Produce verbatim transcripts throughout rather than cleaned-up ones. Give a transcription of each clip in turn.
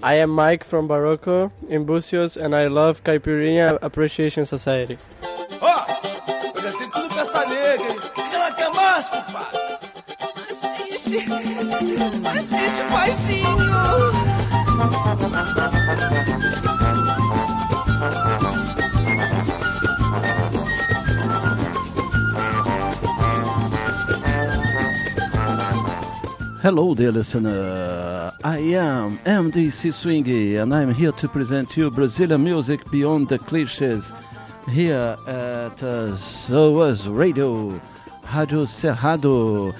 I am Mike from Barroco in Búzios and I love Caipirinha Appreciation Society. Ó, oh, eu já tenho tudo pra essa nega, hein? O que ela quer mais, compadre? Assiste, assiste, paizinho. Hello dear listener, I am M D C Swingy and I'm here to present you Brazilian music beyond the clichés here at uh, Zoas Radio, Rádio Cerrado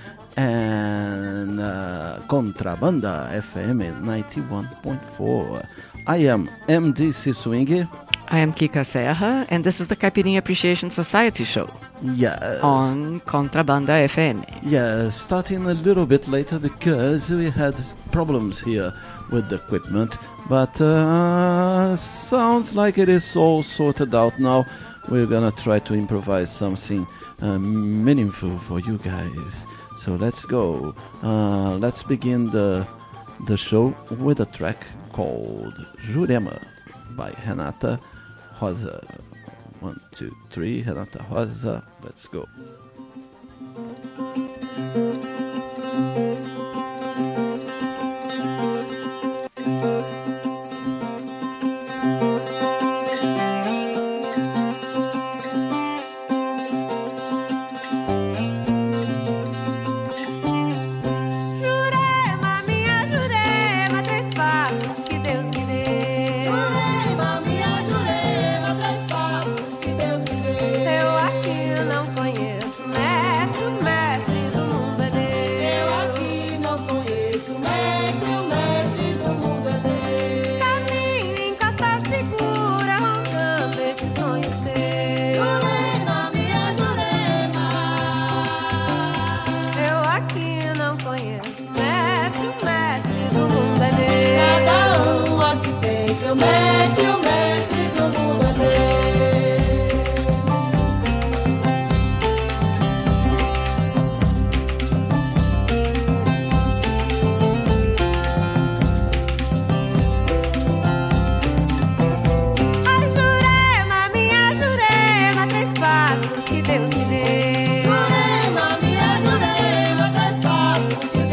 and uh, Contrabanda F M ninety-one point four. I am M D C Swingy. I am Kika Serra, and this is the Caipirinha Appreciation Society show. Yes. On Contrabanda F M. Yes, starting a little bit later because we had problems here with the equipment, but uh, sounds like it is all sorted out now. We're gonna try to improvise something uh, meaningful for you guys. So let's go. Uh, let's begin the the show with a track called Jurema by Renata Rosa. One, two, three, Renata Rosa. Let's go.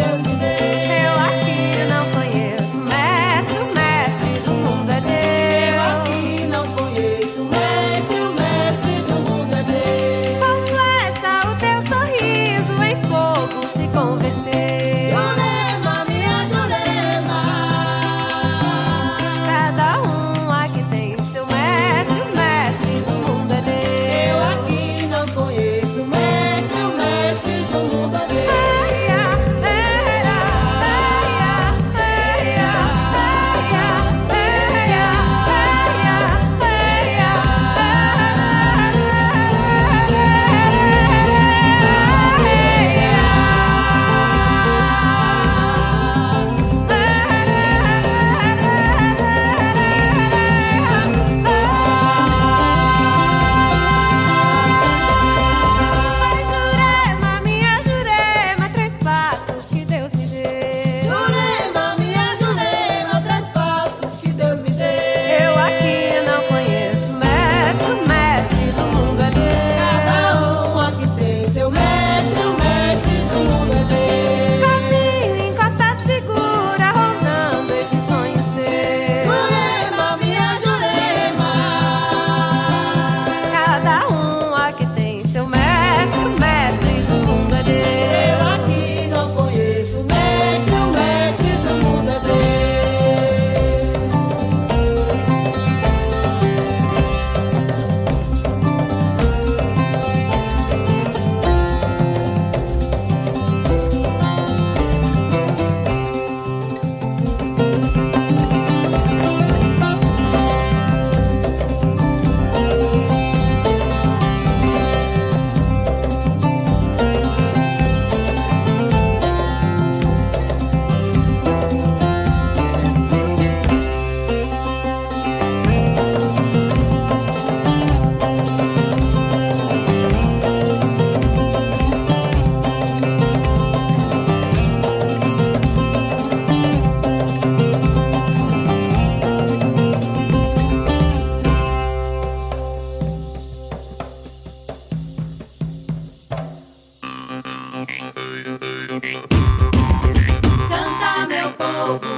Eu aqui não conheço mestre, o mestre do mundo é Deus.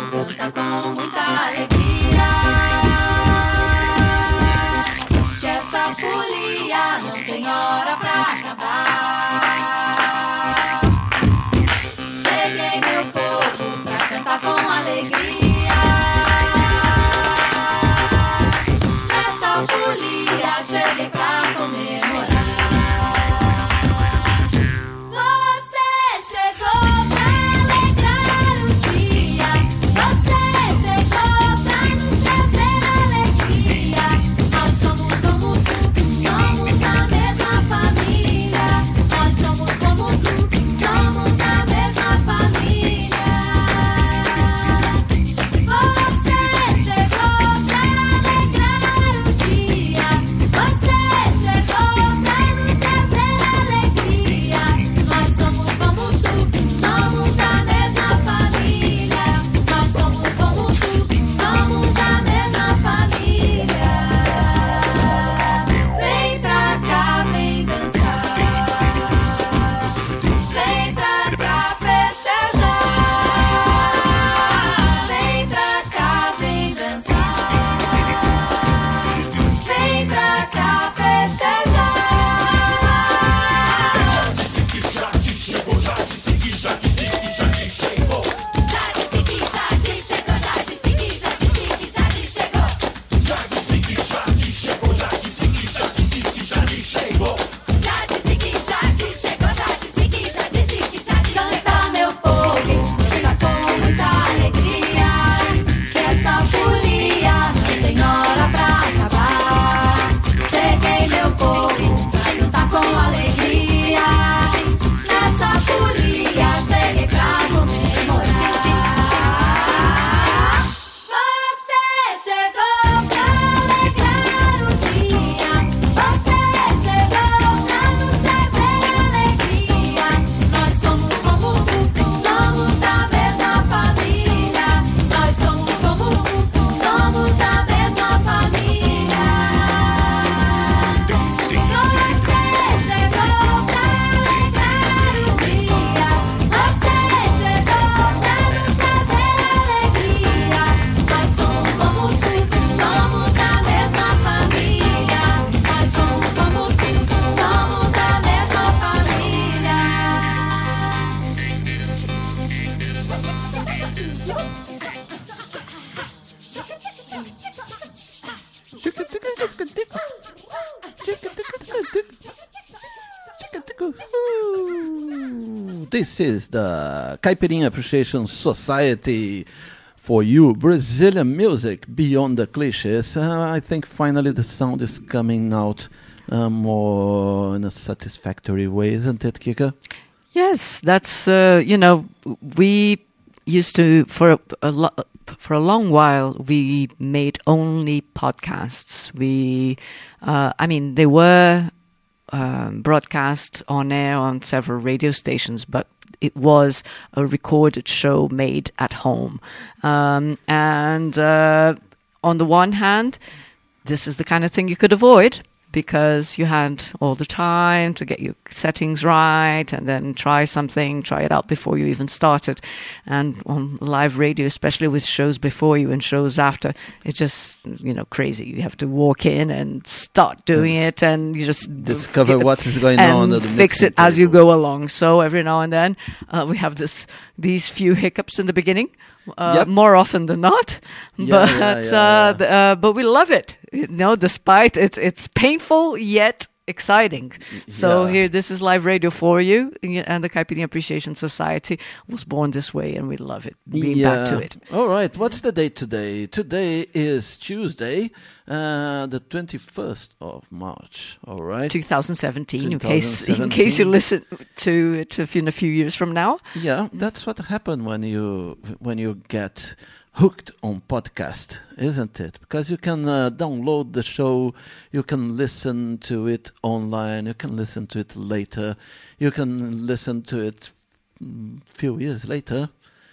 canta com muita alegria. Que essa folia não tem hora pra acabar. Cheguei, meu povo, pra cantar com alegria. Nessa folia cheguei pra comemorar. This is the Caipirinha Appreciation Society for you. Brazilian music beyond the cliches. Uh, I think finally the sound is coming out uh, more in a satisfactory way, isn't it, Kika? Yes, that's, uh, you know, we used to, for a, a lo- for a long while, we made only podcasts. We, uh, I mean, they were Um, broadcast on air on several radio stations, but it was a recorded show made at home. Um, and uh, on the one hand, this is the kind of thing you could avoid because you had all the time to get your settings right and then try something, try it out before you even started. And on live radio, especially with shows before you and shows after, it's just, you know, crazy. You have to walk in and start doing yes. it and you just discover get, what is going and on and fix it as you go along. So every now and then uh, we have this these few hiccups in the beginning. Uh, yep. More often than not, yeah, but yeah, yeah, uh, yeah. uh, but we love it. You know, despite it's it's painful yet exciting. So Yeah. here, this is live radio for you, and the Caipirinha Appreciation Society was born this way, and we love it. Being back to it. All right. What's the date today? Today is Tuesday, uh, the twenty-first of March. All right. twenty seventeen, in case twenty seventeen. in case you listen to it in a few years from now. Yeah, that's what happened when you when you get hooked on podcast, isn't it? Because you can uh, download the show, you can listen to it online, you can listen to it later, you can listen to it a mm, few years later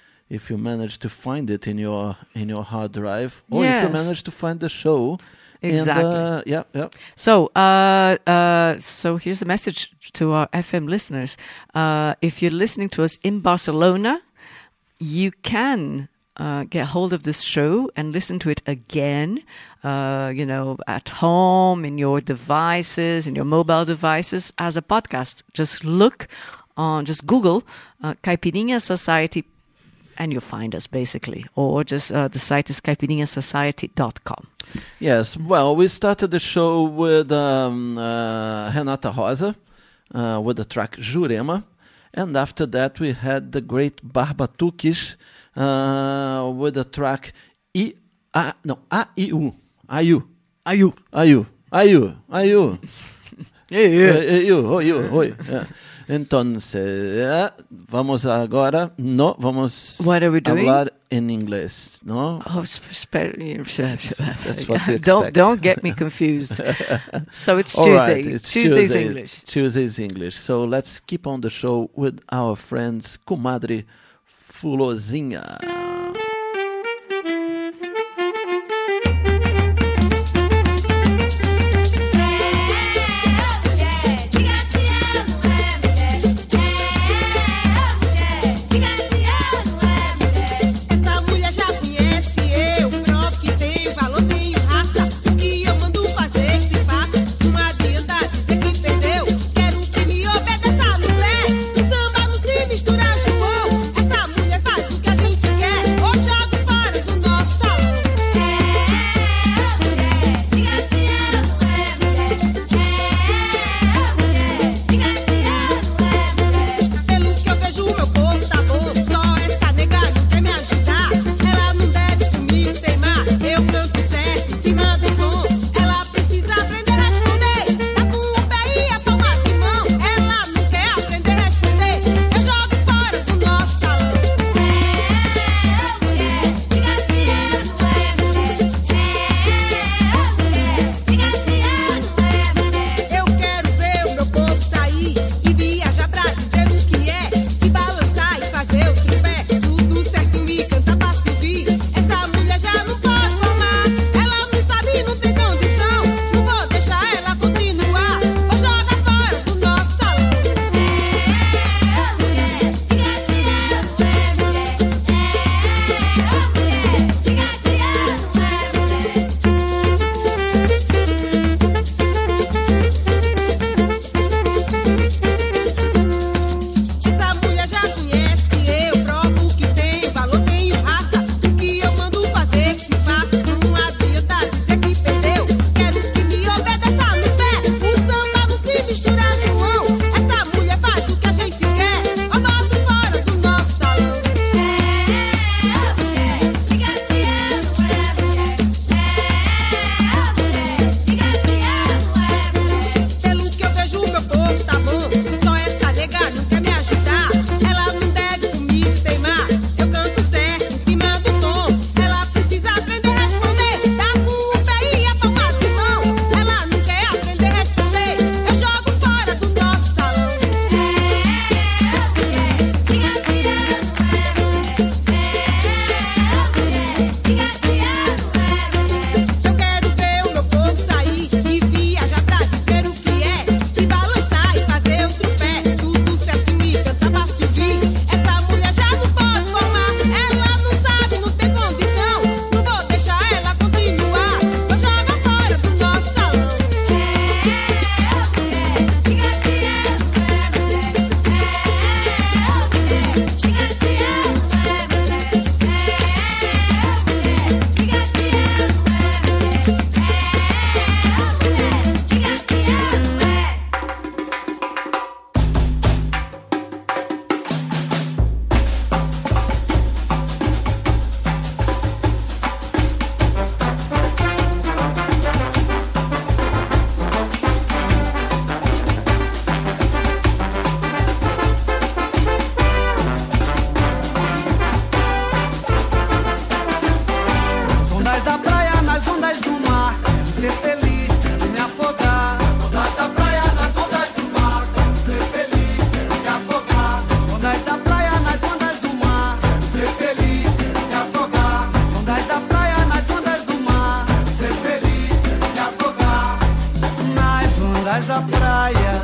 if you manage to find it in your in your hard drive, or Yes. if you manage to find the show. Exactly. And, uh, yeah, yeah. So, uh, uh, so here's a message to our F M listeners. Uh, if you're listening to us in Barcelona, you can uh, get hold of this show and listen to it again, uh, you know, at home, in your devices, in your mobile devices, as a podcast. Just look on, just Google uh, Caipirinha Society, and you'll find us, basically. Or just uh, the site is caipirinha society dot com. Yes, well, we started the show with um, uh, Renata Rosa, uh, with the track Jurema. And after that, we had the great Barbatuques uh, with the track I, A, no, A I U. Ayu. Ayu. Ayu. Ayu. Ayu. Yeah, Ayu. Oi, oi. Então, vamos agora, no, vamos What are we doing? hablar em inglês, no? Oh, spe- That's what we don't expect. don't get me confused. So it's All Tuesday. right, it's Tuesday's Tuesday, English. Tuesday's English. So let's keep on the show with our friends Comadre Fulozinha. da praia,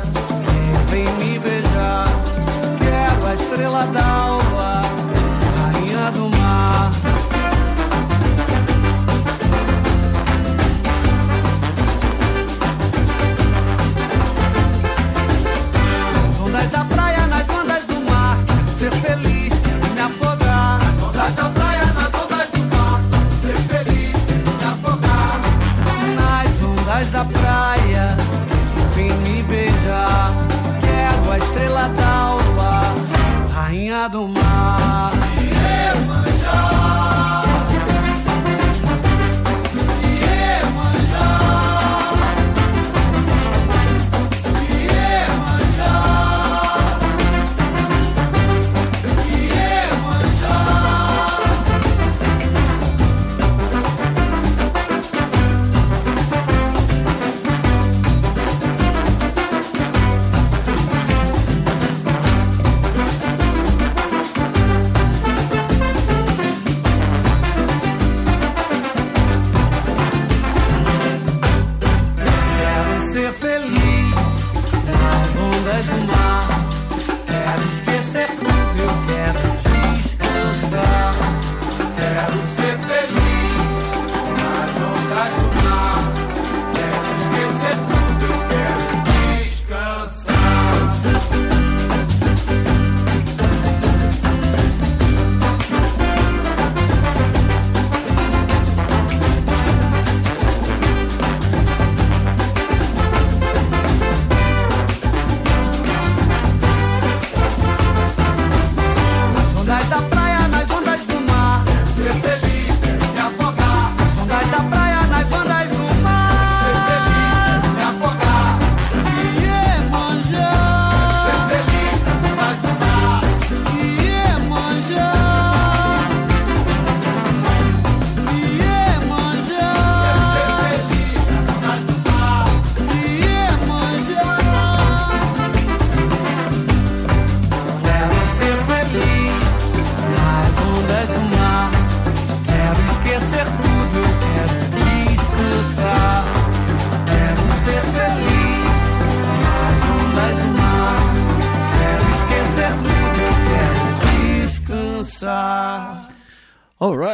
vem me beijar. Quero a estrela d'alva, rainha do mar.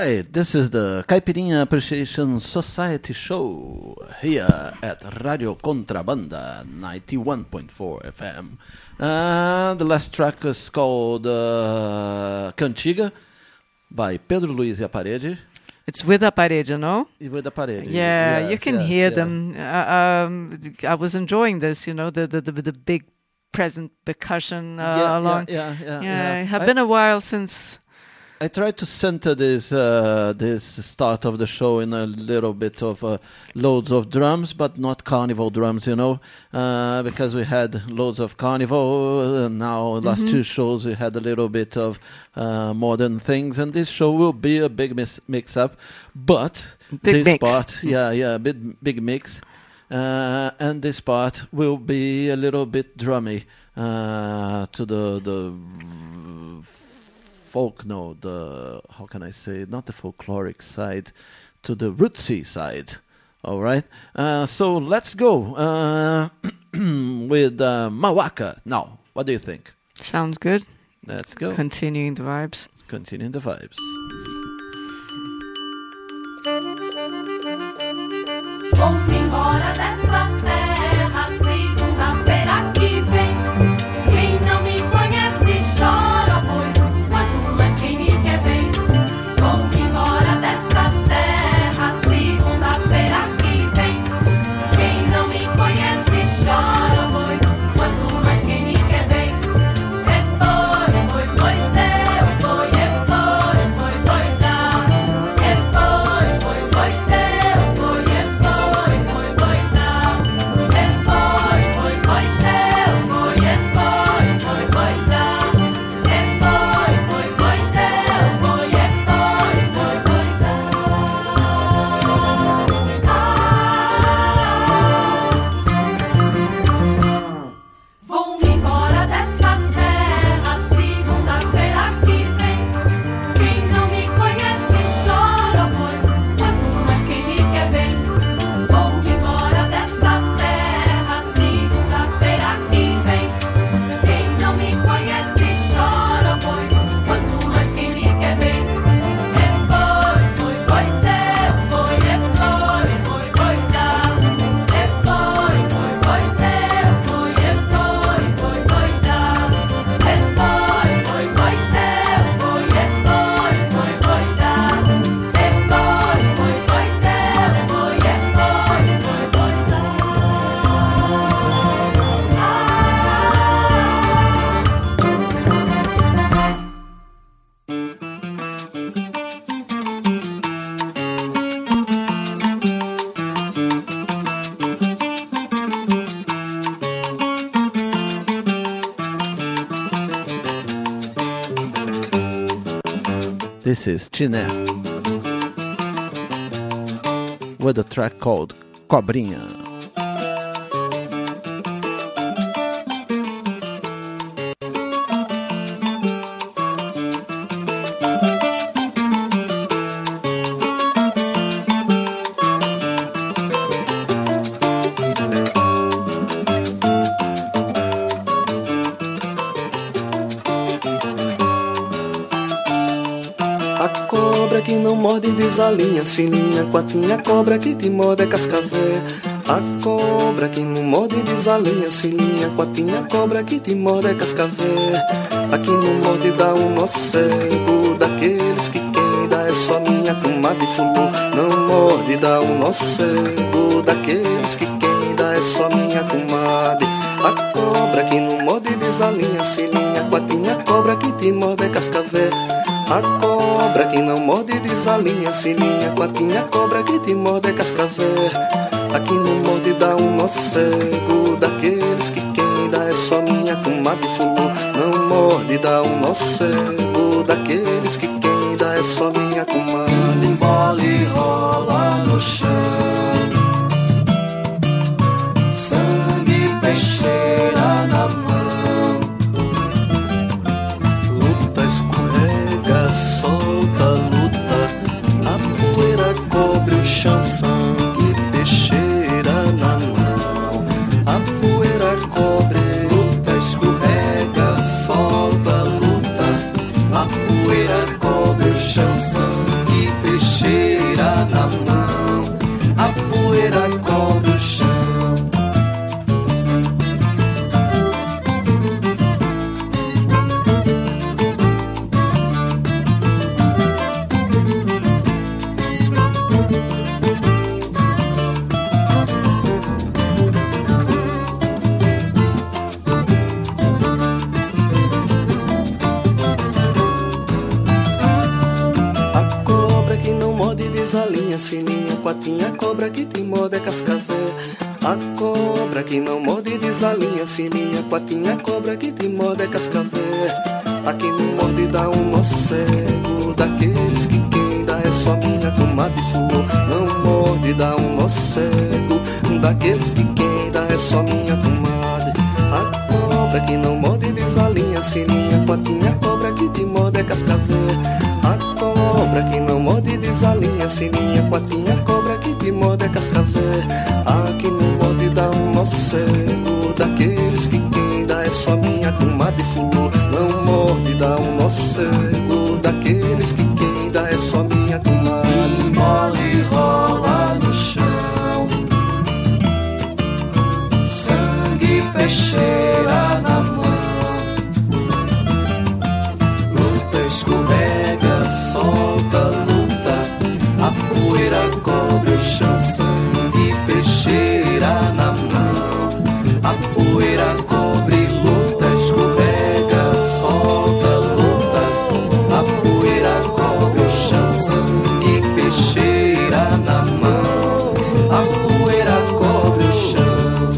right, this is the Caipirinha Appreciation Society show here at Radio Contrabanda ninety-one point four F M. Uh, the last track is called uh, Cantiga by Pedro Luiz e a Parede. It's with a parede, no? With a Parede. Yeah, yes, you can yes, hear yeah. them. Uh, um, I was enjoying this, you know, the the the, the big present percussion uh, yeah, along. Yeah, yeah, yeah. Yeah, yeah. it had I, been a while since. I tried to center this uh, this start of the show in a little bit of uh, loads of drums, but not carnival drums, you know, uh, because we had loads of carnival, and now last Mm-hmm. two shows we had a little bit of uh, modern things, and this show will be a big mis- mix-up, but Big this mix. part, yeah, yeah, big big mix, uh, and this part will be a little bit drummy uh, to the the. folk, no, the, how can I say, not the folkloric side, to the rootsy side, all right? Uh, so let's go uh, with uh, Mawaka. Now, what do you think? Sounds good. Let's go. Continuing the vibes. Continuing the vibes. Vou-me embora dessa terra, segunda-feira que vem. Quem não me conhece chora, boi, quanto mais quem me quer bem. Vou-me embora dessa terra, segunda-feira que vem. Quem não me conhece chora, boi, quanto mais quem me quer bem. É boi, boi, boi, teu, boi, é boi, boi, boi, dá. É boi, boi, boi, teu, boi, é boi, boi, boi, dá. É boi, boi, boi, teu, boi, é boi, boi, boi, dá. É boi, boi, boi, teu, boi, é boi, boi, boi, dá. Vou-me embora dessa terra, segunda-feira que vem. Quem não me conhece chora, boi, quanto mais quem me quer bem. Vou-me embora dessa terra, segunda-feira que vem. Quem não me conhece chora, boi, quanto mais quem me quer bem. É boi, boi, boi, teu, boi, é boi, boi, boi, dá. É boi, boi, boi, teu, boi, é boi, boi, boi, dá. É boi, boi, boi, teu, boi, é boi, boi, boi, dá. É boi, boi, boi, teu, boi, é boi, boi, boi, dá. This is Chiné with a track called Cobrinha. A cobra que não morde desalinha, sininha, quatinha, cobra que te morde é cascavel. A cobra que não morde desalinha, sininha, quatinha, cobra que te morde é cascavel. Aqui não morde dá um nó cego, daqueles que quem dá é só minha comadre fulô. Não morde dá um nó cego, daqueles que quem dá é só minha comadre. A cobra que não morde desalinha, sininha, quatinha, cobra que te morde é cascavel. A cobra que não morde desalinha, sininha, quatinha, cobra que te morde é cascavel. Aqui não morde dá um nó cego, daqueles que quem dá é só minha comadre fulô. Não morde dá um nó cego, daqueles que quem dá é só minha comadre. Bola e rola no chão, sangue, peixeira na mão. Luta, escorrega, solta, luta. A poeira cobre o chão, sangue, peixeira na mão. A poeira cobre, Luta, escorrega, solta, luta. A poeira cobre o chão, sangue, na mão, a poeira cobre o chão. Sininha, quatinha, cobra que te morde é cascavel. A cobra que não morde desalinha, sininha, quatinha, cobra que te morde é cascavel. A que não morde dá um nó cego, daqueles que quem dá é só minha tomada de flor. Não morde dá um nó cego, daqueles que quem dá é só minha tomada. A cobra que não morde desalinha, sininha, quatinha, cobra que te morde é cascavel. A cobra que não morde desalinha, sininha, quatinha, cobra que te morde é cascavel. A que não morde dá um nó cego, daqueles que quem dá é só minha comadre fulô. Não morde dá um nó cego, daqueles que quem dá é só minha comadre. Mole rola no chão, sangue peixeira na mão, luta escorrega, solta, luta, a poeira cobre o chão, sangue peixeira na mão, a poeira cobre, luta escorrega, solta, luta, a poeira cobre o chão, sangue peixeira na mão, a poeira cobre o chão.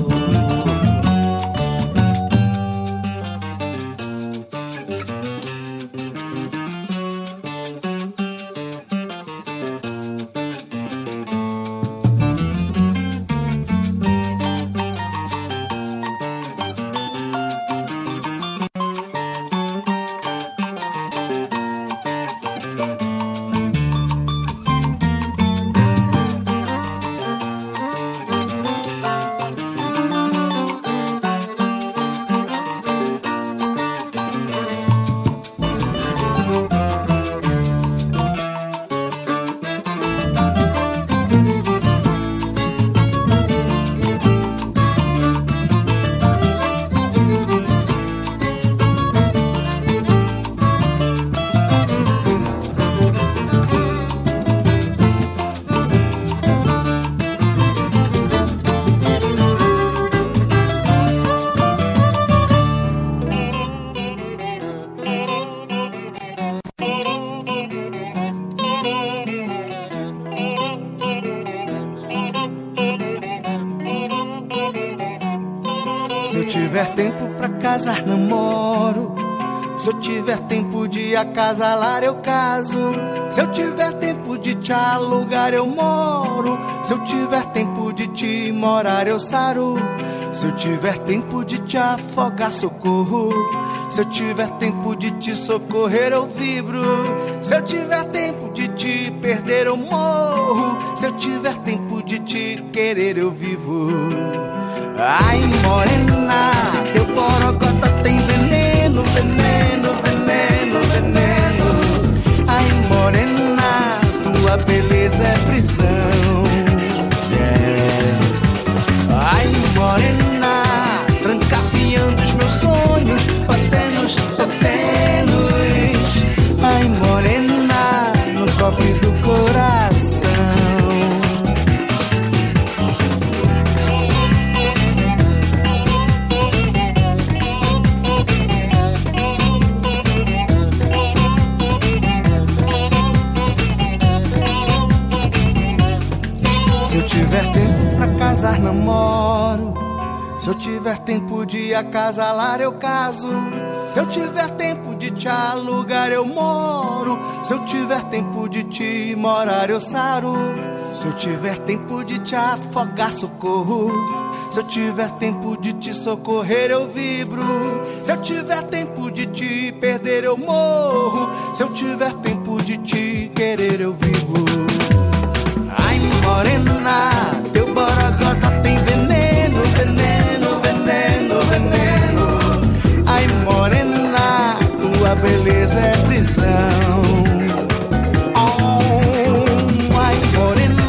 Se eu tiver tempo pra casar, namoro. Se eu tiver tempo de acasalar, eu caso. Se eu tiver tempo de te alugar, eu moro. Se eu tiver tempo de te morar, eu saro. Se eu tiver tempo de te afogar, socorro. Se eu tiver tempo de te socorrer, eu vibro. Se eu tiver tempo de te perder, eu morro. Se eu tiver tempo de te querer, eu vivo. Ai, morena, teu borocota tem veneno, veneno, veneno, veneno. Ai, morena, tua beleza é prisão. Yeah. Ai, morena, trancafiando os meus sonhos, obscenos, obscenos. Ai, morena, no cofre do coração. Se eu tiver tempo pra casar, namoro. Se eu tiver tempo de acasalar, eu caso. Se eu tiver tempo de te alugar, eu moro. Se eu tiver tempo de te morar, eu saro. Se eu tiver tempo de te afogar, socorro. Se eu tiver tempo de te socorrer, eu vibro. Se eu tiver tempo de te perder, eu morro. Se eu tiver tempo de te querer, eu vivo. Ai, morena, teu borocota tem veneno, veneno, veneno, veneno. Ai, morena, tua beleza é prisão. Oh, ai, morena.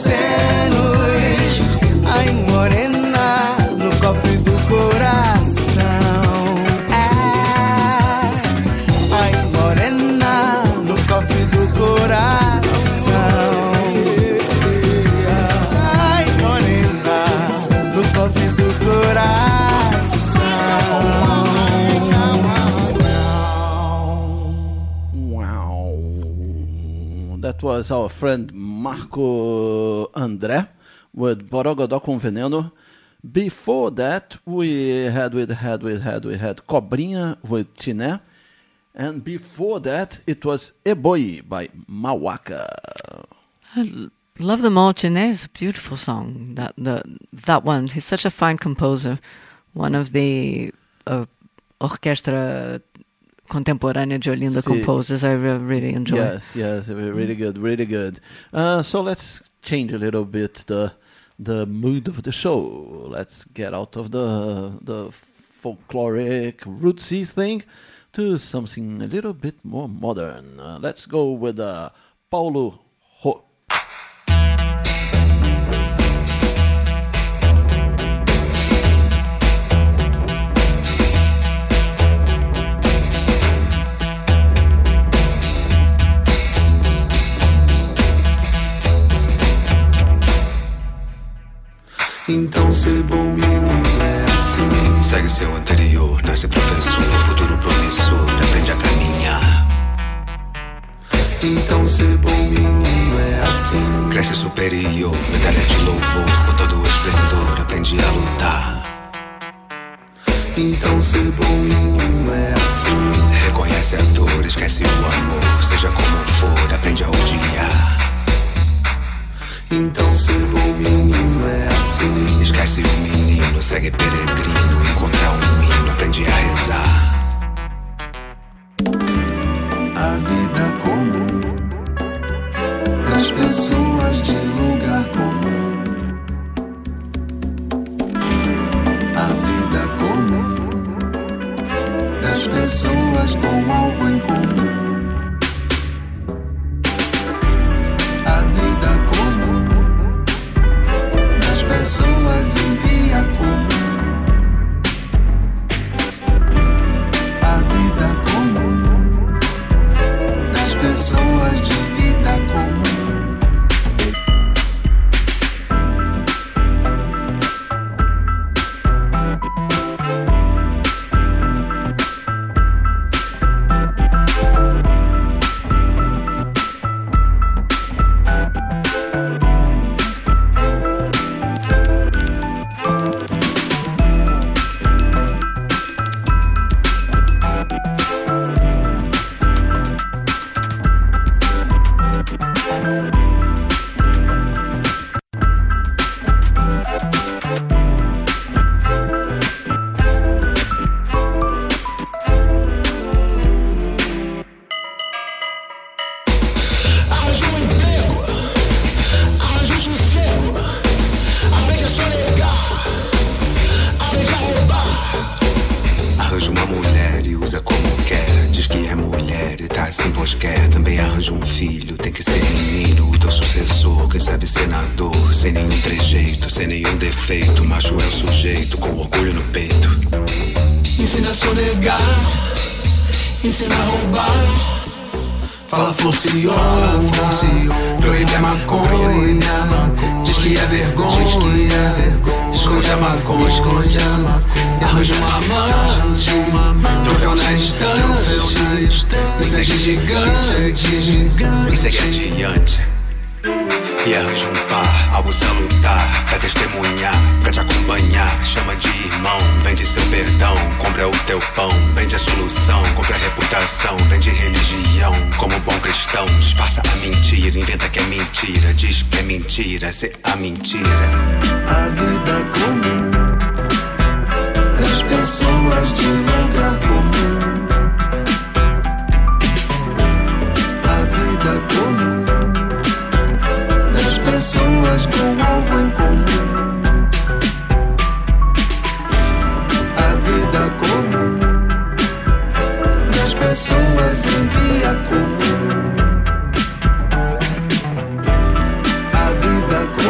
senos. Ai, morena, no cofre do coração. É. Ai, morena, no cofre do coração. Ai, morena, no cofre do coração. Wow. That was our friend Marco André with Borogodó com Veneno. Before that, we had we had we had we had Cobrinha with Chiné, and before that, it was Eboi by Mawaka. I love them all. Chiné is a beautiful song. That the that one. He's such a fine composer. One of the uh, orchestra contemporânea de Olinda See. composers I re- really enjoy. Yes, yes, really good, really good. Uh, so let's change a little bit the the mood of the show. Let's get out of the the folkloric rootsy thing to something a little bit more modern. Uh, let's go with uh, Paulo Ho. Então ser bom menino é assim. Segue seu anterior, nasce professor, futuro promissor, aprende a caminhar. Então ser bom menino é assim. Cresce superior, medalha de louvor, com todo o esplendor, aprende a lutar. Então ser bom menino é assim. Reconhece a dor, esquece o amor, seja como for, aprende a odiar. Então ser bom menino é assim. Esquece o menino, segue peregrino, encontra um hino, aprende a rezar. A vida comum das pessoas de lugar comum. A vida comum das pessoas com alvo em comum. A vida comum das pessoas em via comum. A vida comum das pessoas de vida comum. Ensina a sonegar, ensina a roubar. Fala funciona, proíbe a maconha, diz que é vergonha, esconde a maconha, arranja uma amante, troféu na estante, e segue gigante, e segue adiante. E arranja um par, algo salutar, pra testemunhar, pra te acompanhar. Chama de irmão, vende seu perdão, compra o teu pão, vende a solução, compra a reputação, vende religião. Como bom cristão, disfarça a mentira, inventa que é mentira, diz que é mentira, ser a mentira. A vida comum das pessoas de lugar comum. A vida comum pessoas com alvo em comum. A vida comum das pessoas em via comum. A vida comum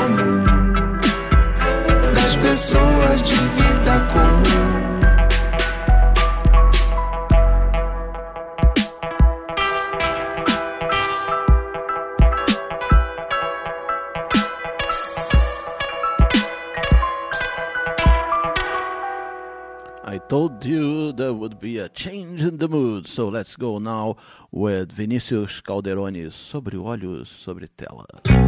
told you there would be a change in the mood. So let's go now with Vinícius Calderoni, Sobre Olhos, Sobre Tela.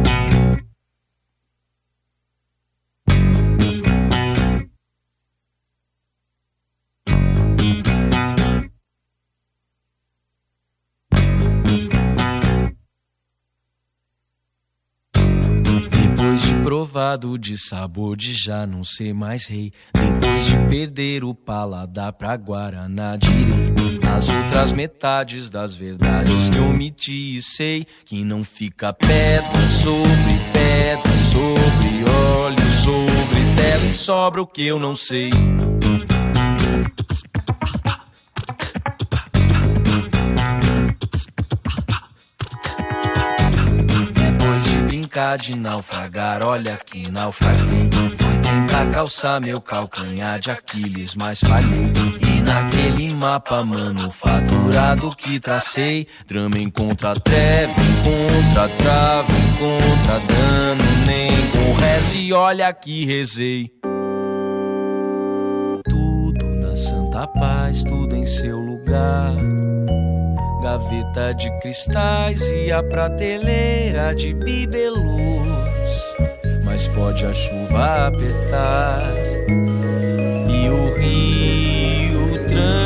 Depois de provado de sabor de já não ser mais rei, depois de perder o paladar pra Guaraná, direi as outras metades das verdades que omiti e sei que não fica pedra sobre pedra, sobre óleo, sobre tela e sobra o que eu não sei. De naufragar, olha que naufraguei. Fui tentar calçar meu calcanhar de Aquiles, mas falhei. E naquele mapa manufaturado que tracei, drama encontra treva, encontra trava, encontra dano, nem com reza e olha que rezei. Tudo na santa paz, tudo em seu lugar. Gaveta de cristais e a prateleira de bibelôs. Mas pode a chuva apertar e o rio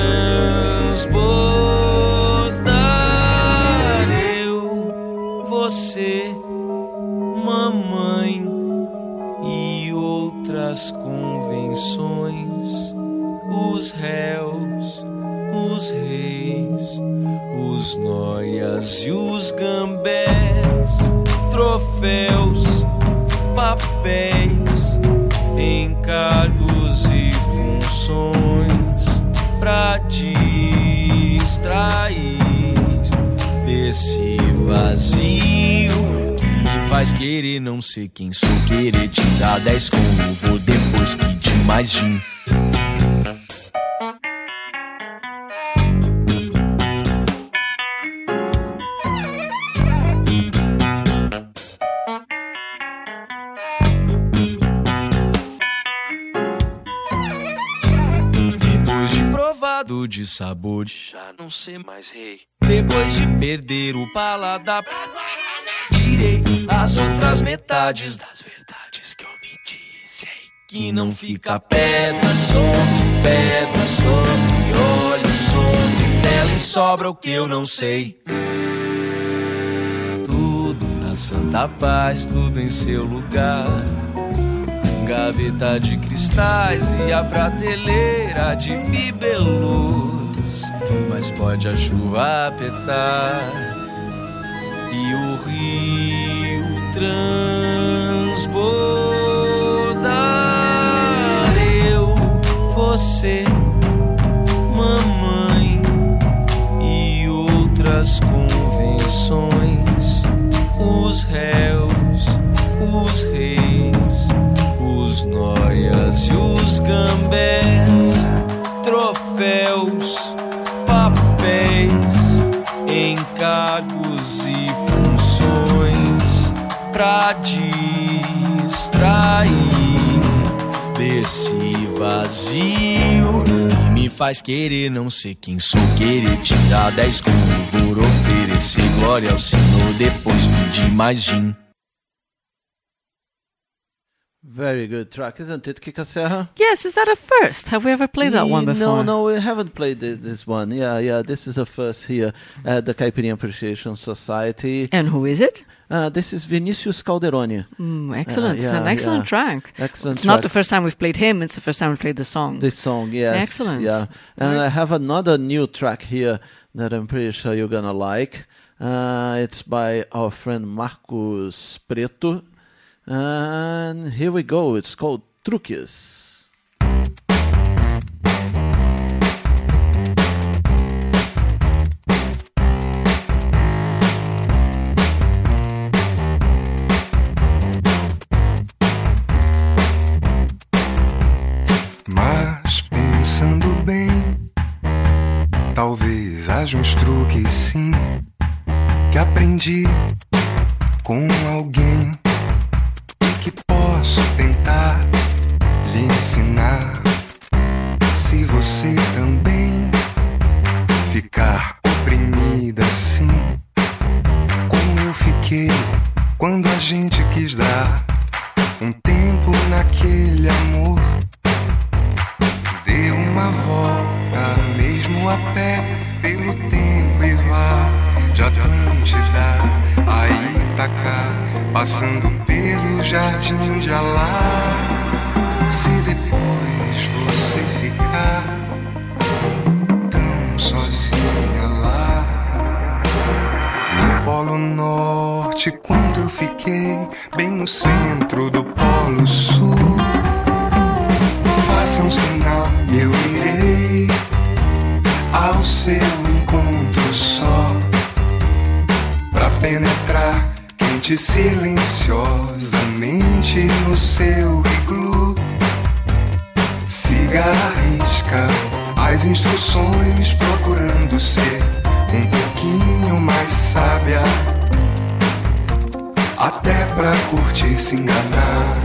transbordar. Eu, você, mamãe e outras convenções. Os réus, os reis, os noias e os gambés, troféus, papéis, encargos e funções pra distrair desse vazio que me faz querer não ser quem sou, querer te dar dez com louvor, depois pedir mais gin. De sabor já não ser mais rei, depois de perder o paladar, direi as outras metades das verdades que omiti e sei que não fica pedra sobre pedra, sobre óleo, sobre tela e sobra o que eu não sei. Tudo na santa paz, tudo em seu lugar. Gaveta de cristais e a prateleira de bibelôs. Mas pode a chuva apertar e o rio transbordar. Eu, você, mamãe e outras convenções. Os réus, os reis, os noias e os gambés, troféus, papéis, encargos e funções pra distrair desse vazio que me faz querer não ser quem sou, querer tirar dez com louvor, oferecer glória ao Senhor, depois pedir mais gin. Very good track, isn't it, Kika Serra? Yes, is that a first? Have we ever played that one before? No, no, we haven't played this one. Yeah, yeah, this is a first here at the Caipirinha Appreciation Society. And who is it? Uh, this is Vinícius Calderoni. Mm, excellent, Uh, yeah, it's an excellent yeah. track. Excellent It's track. not the first time we've played him, it's the first time we played the song. This song, yes. Excellent. Yeah, and I have another new track here that I'm pretty sure you're gonna like. Uh, it's by our friend Marcos Preto. And here we go, it's called Truques. Mas pensando bem, talvez haja uns truques sim, que aprendi com alguém que posso tentar lhe ensinar. Se você você também ficar oprimida assim, como eu fiquei quando a gente quis dar um tempo naquele amor. Dê uma volta, mesmo a pé, pelo tempo e vá de Atlântida a Itacá, passando pelo Jardim de Alá. Se depois você ficar tão sozinha lá no Polo Norte, quando eu fiquei bem no centro do Polo Sul, faça um sinal e eu irei ao seu encontro só, pra penetrar quente silenciosamente no seu iglu. Siga a risca as instruções, procurando ser um pouquinho mais sábia, até pra curtir se enganar.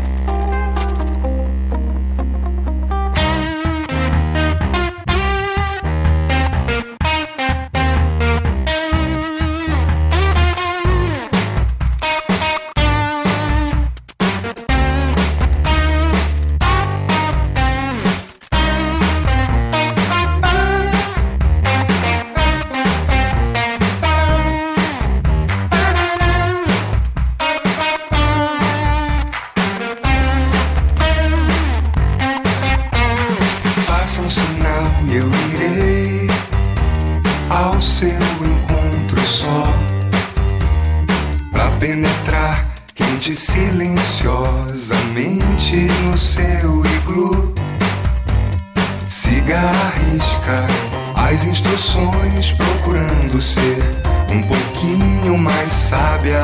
Silenciosamente no seu iglu. Siga a risca as instruções, procurando ser um pouquinho mais sábia,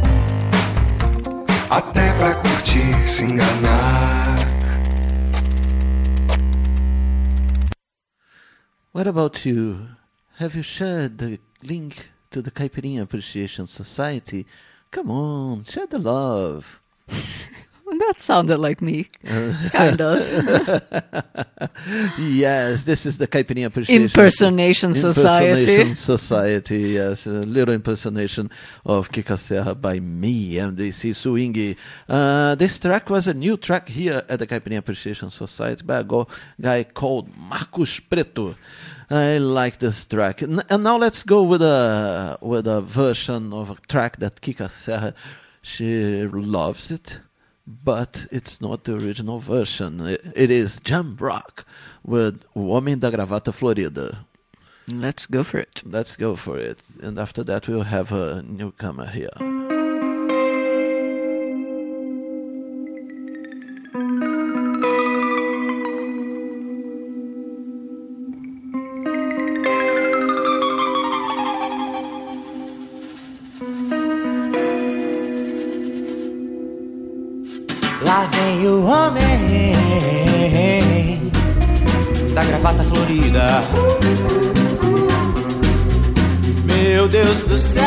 até pra curtir se enganar. What about you? Have you shared the link to the Caipirinha Appreciation Society? Come on, share the love. That sounded like me, kind of. Yes, this is the Caipirinha Appreciation Impersonation Society. Impersonation Society, yes. A little impersonation of Kika Serra by me, M D C Swing. Uh, this track was a new track here at the Caipirinha Appreciation Society by a go- guy called Marcos Preto. I like this track. N- and now let's go with a with a version of a track that Kika Serra, she loves it, but it's not the original version. It, it is Jam Rock with O Homem da Gravata Florida. Let's go for it. Let's go for it. And after that we'll have a newcomer here. Lá vem o homem da gravata florida. Meu Deus do céu,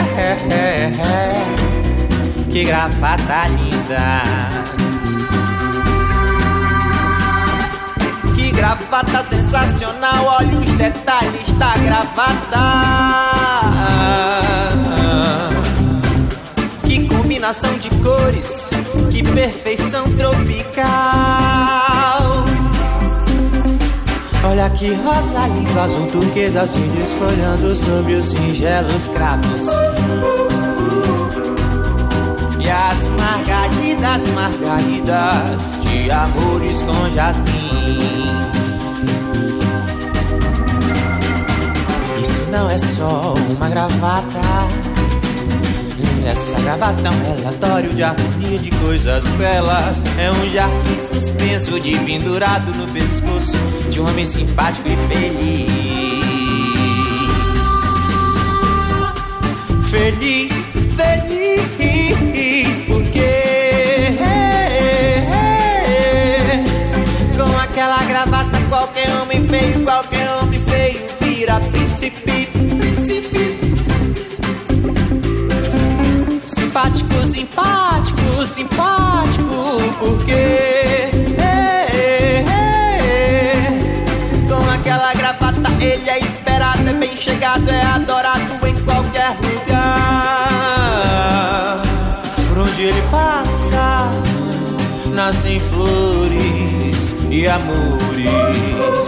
que gravata linda. Que gravata sensacional, olha os detalhes da gravata. Que combinação de cores, que perfeição tropical. Olha que rosa linda, azul turquesa se desfolhando sob os singelos cravos. E as margaridas, margaridas de amores com jasmim. Isso não é só uma gravata, essa gravata é um relatório de harmonia de coisas belas. É um jardim suspenso de pendurado no pescoço de um homem simpático e feliz. Feliz, feliz, porque com aquela gravata qualquer homem feio, qualquer homem feio vira príncipe. Príncipe. Simpático, simpático, simpático, porque é, é, é, Ele é esperado, é bem chegado, é adorado em qualquer lugar. Por onde ele passa, nascem flores e amores.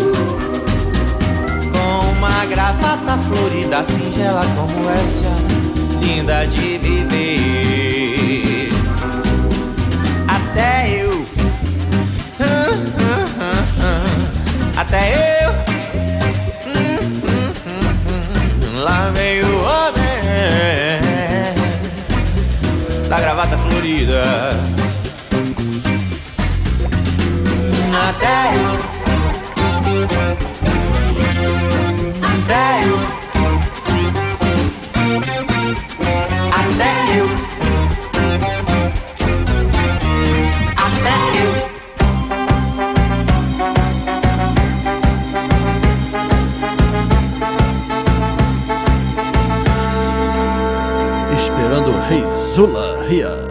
Com uma gravata florida, singela como essa, linda de viver. Até eu, até eu, lá veio o homem da gravata florida. Até eu, até eu, até eu, até eu. Esperando o Rei Zula Ria.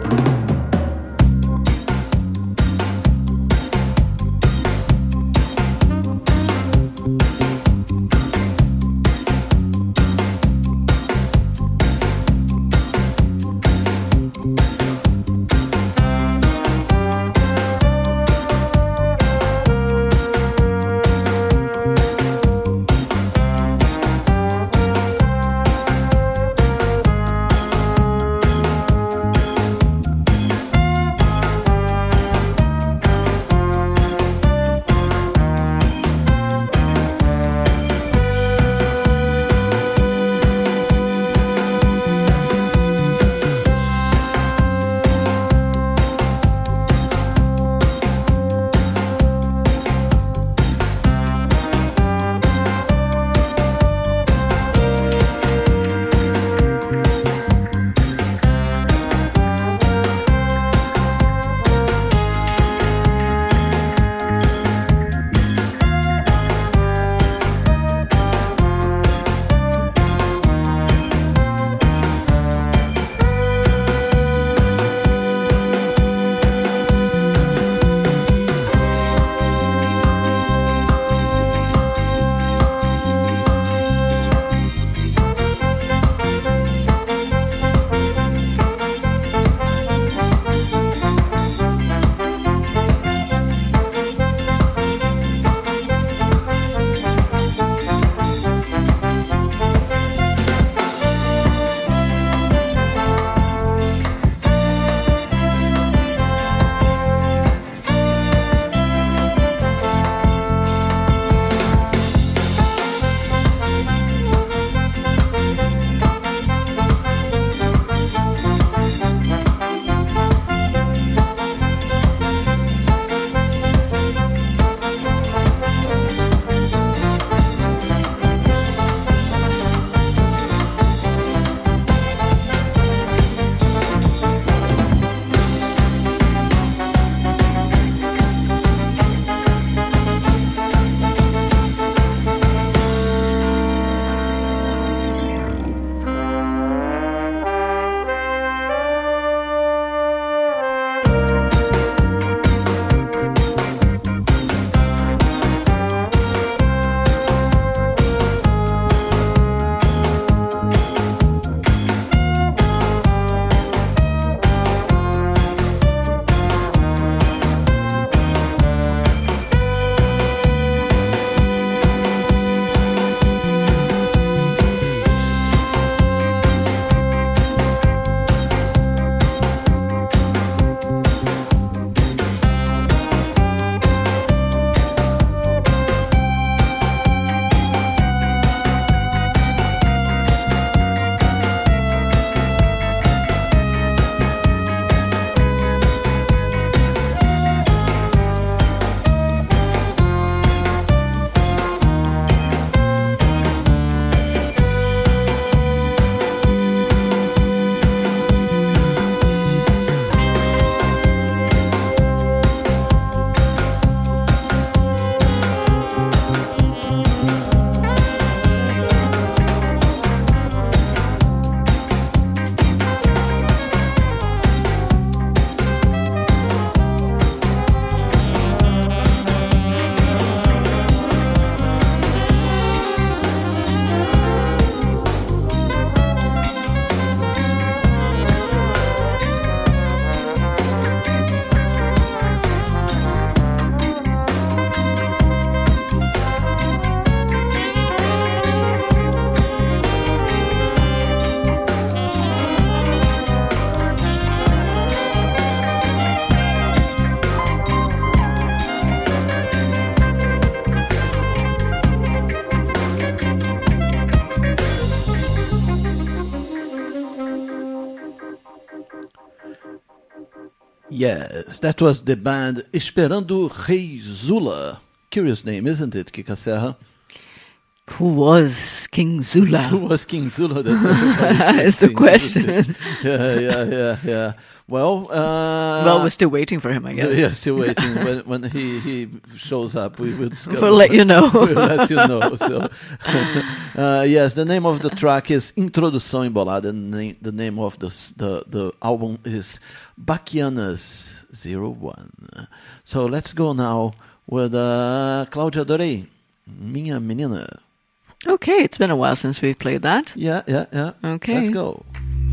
Yes, that was the band Esperando Rei Zula. Curious name, isn't it, Kika Serra? Who was King Zula? Who was King Zula? That's the question. yeah, yeah, yeah, yeah. Well, uh, well, we're still waiting for him, I guess. Yeah, still waiting. when when he, he shows up, we will discover. We'll let you know. We'll let you know. So, uh, yes, the name of the track is Introdução Embolada, and the, the name of the, the the album is Baquianas zero one. So let's go now with uh, Cláudia Dorei, Minha Menina. Okay, it's been a while since we've played that. Yeah, yeah, yeah. Okay. Let's go.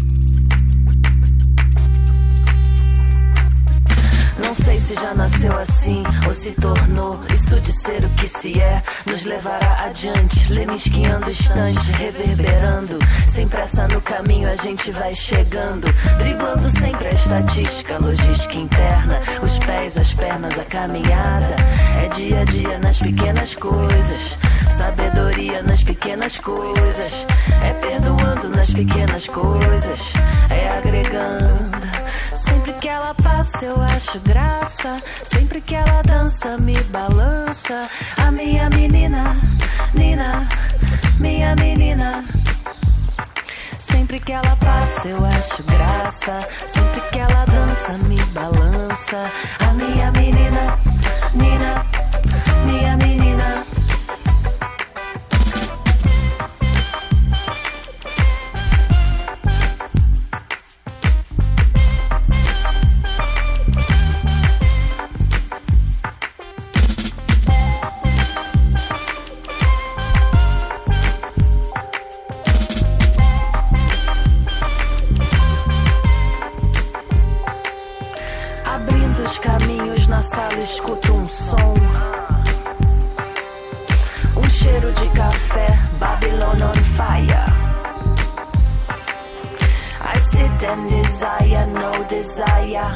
Não sei se já nasceu assim ou se tornou. Isso de ser o que se é nos levará adiante. Lemisqueando estante, reverberando. Sem pressa no caminho a gente vai chegando. Driblando sempre a estatística, logística interna. Os pés, as pernas, a caminhada. É dia a dia nas pequenas coisas. Sabedoria nas pequenas coisas. É perdoando nas pequenas coisas. É agregando. Sempre que ela passa eu acho graça. Sempre que ela dança me balança. A minha menina, Nina, minha menina. Sempre que ela passa eu acho graça. Sempre que ela dança me balança. A minha menina, Nina, minha menina. Na sala escuto um som, um cheiro de café, Babylon on fire. I sit and desire, no desire.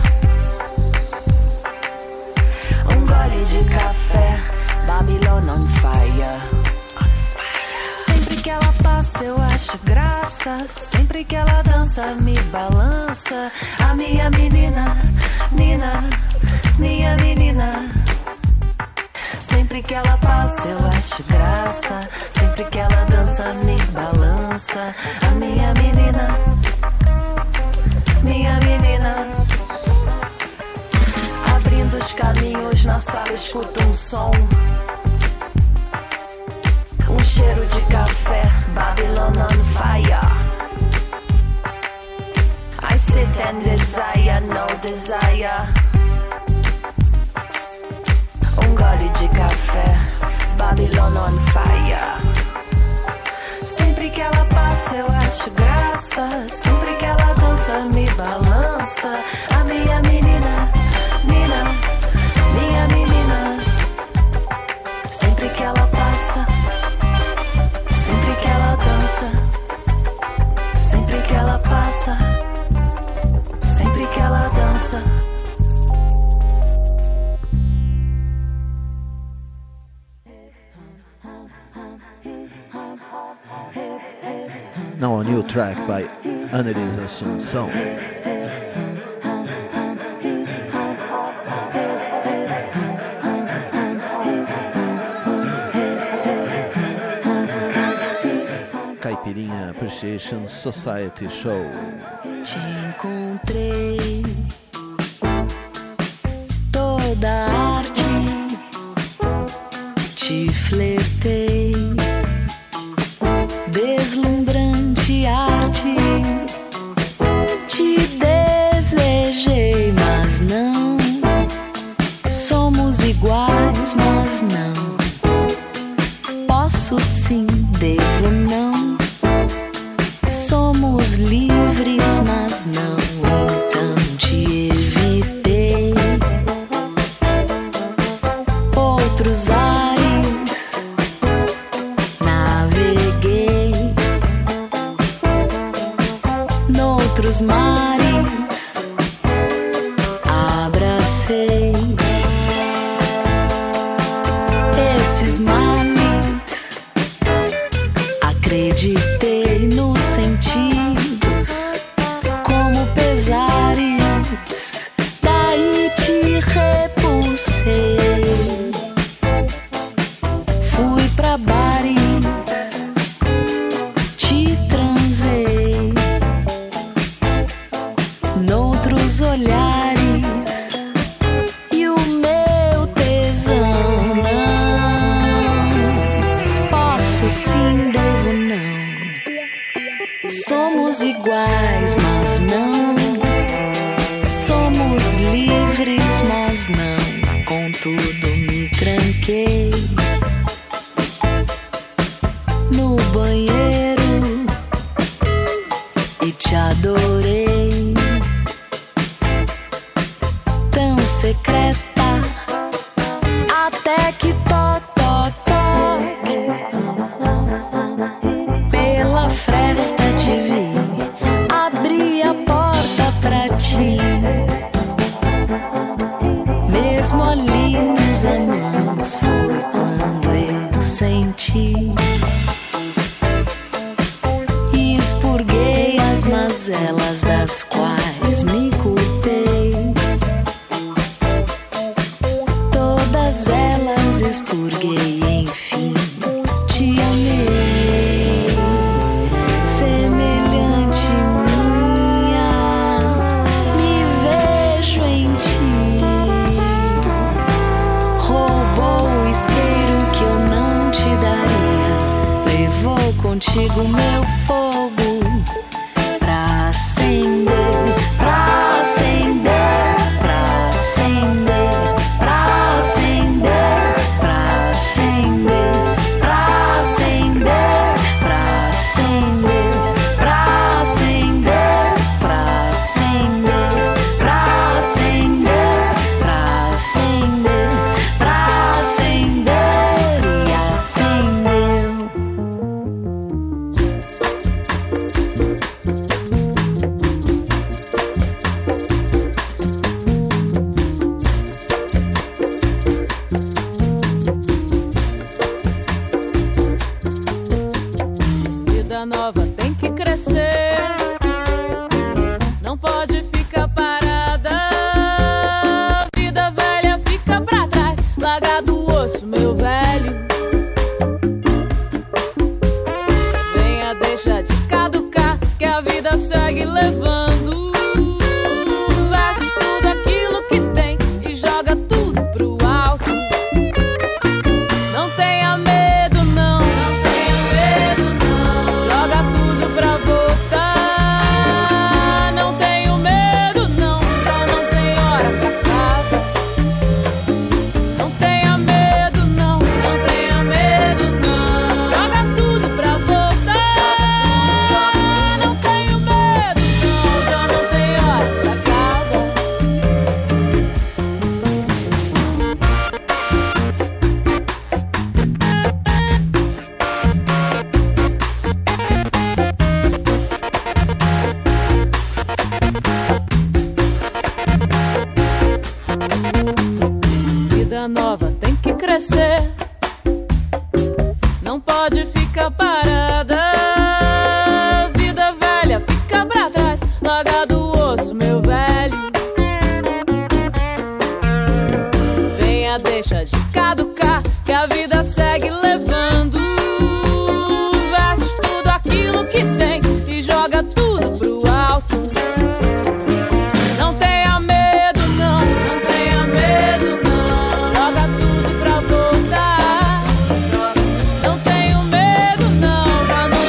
Um gole de café, Babylon on fire. Sempre que ela passa eu acho graça. Sempre que ela dança me balança. A minha menina, Nina, minha menina. Sempre que ela passa eu acho graça. Sempre que ela dança me balança. A minha menina, minha menina. Abrindo os caminhos na sala escuto um som, um cheiro de café, Babylon on fire. I sit and desire, no desire. Um gole de café, Babylon on fire. Sempre que ela passa eu acho graça. Sempre que ela dança me balança. A minha menina, Nina, minha menina. Sempre que ela passa, sempre que ela dança. Sempre que ela passa, sempre que ela dança. Now a new track by Annelise Assunção. Caipirinha Appreciation Society Show. Te encontrei, toda arte, te flertei, deslumbrante arte, te desejei, mas não somos iguais, mas não posso sim, devo não. Somos livres, mas não, então te evitei. Outros ares naveguei, noutros mares abracei. Esses males acreditei nos sentidos como pesares da sim, devo não. Somos iguais, mas não. Somos livres, mas não. Contudo me tranquei no banheiro e te adorei. Tão secreta, até que toque, toque, toque. Pela fresta te vi, abri a porta pra ti. Mesmo ali nos amamos, foi quando eu senti e expurguei as mazelas das quais me culpei. Todas elas expurguei, enfim, te amei. Semelhante minha, me vejo em ti. Roubou o isqueiro que eu não te daria. Levou contigo meu fogo pra acender, pra acender, pra acender, pra acender, pra acender, pra acender, pra acender, pra acender, pra acender, pra acender, pra acender, pra acender e acendeu. Vida nova tem que crescer, não pode ficar parada. Vida velha fica pra trás, larga do osso, meu velho. Venha, deixa de caducar, que a vida segue levando. Veste tudo aquilo que tem e joga tudo pro alto. Não tenha medo, não, não tenha medo, não. Joga tudo pra voltar. Não tenho medo, não, já não tem hora pra acabar. Não tenha medo, não, não tenha medo, não. Joga tudo pra voltar. Não tenho medo, não, já não tem hora pra acabar. Vida nova tem que crescer, não pode ficar parada. Vida velha fica pra trás, larga do osso, meu velho. Venha, deixa de caducar, que a vida segue levando. Veste tudo aquilo que tem e joga tudo pro alto. Não tenha medo, não, não tenha medo, não. Joga tudo pra voltar. Não tenho medo, não, já não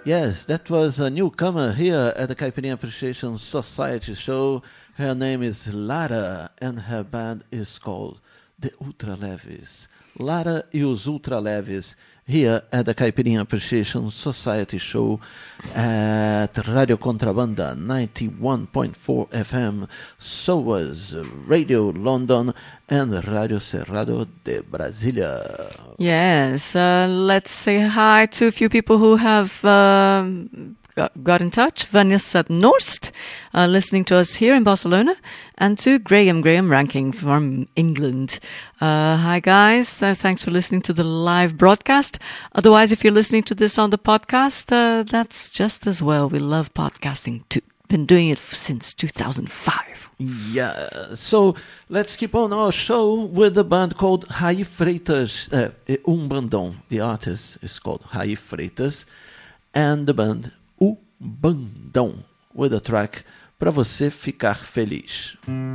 Yes, that was a newcomer here at the Caipirinha Appreciation Society show. Her name is Lara and her band is called The Ultra Leves. Lara e os Ultra Leves here at the Caipirinha Appreciation Society show at Radio Contrabanda ninety-one point four F M, so was Radio London and Radio Cerrado de Brasília. Yes, uh, let's say hi to a few people who have um, got, got in touch. Vanessa Norst, uh, listening to us here in Barcelona, and to Graham, Graham Ranking from England. Uh, hi guys, uh, thanks for listening to the live broadcast. Otherwise, if you're listening to this on the podcast, uh, that's just as well. We love podcasting too. Been doing it since two thousand five. Yeah, so let's keep on our show with a band called Raí Freitas, uh, Um Bandão. The artist is called Raí Freitas, and the band O Bandão, with a track Pra Você Ficar Feliz.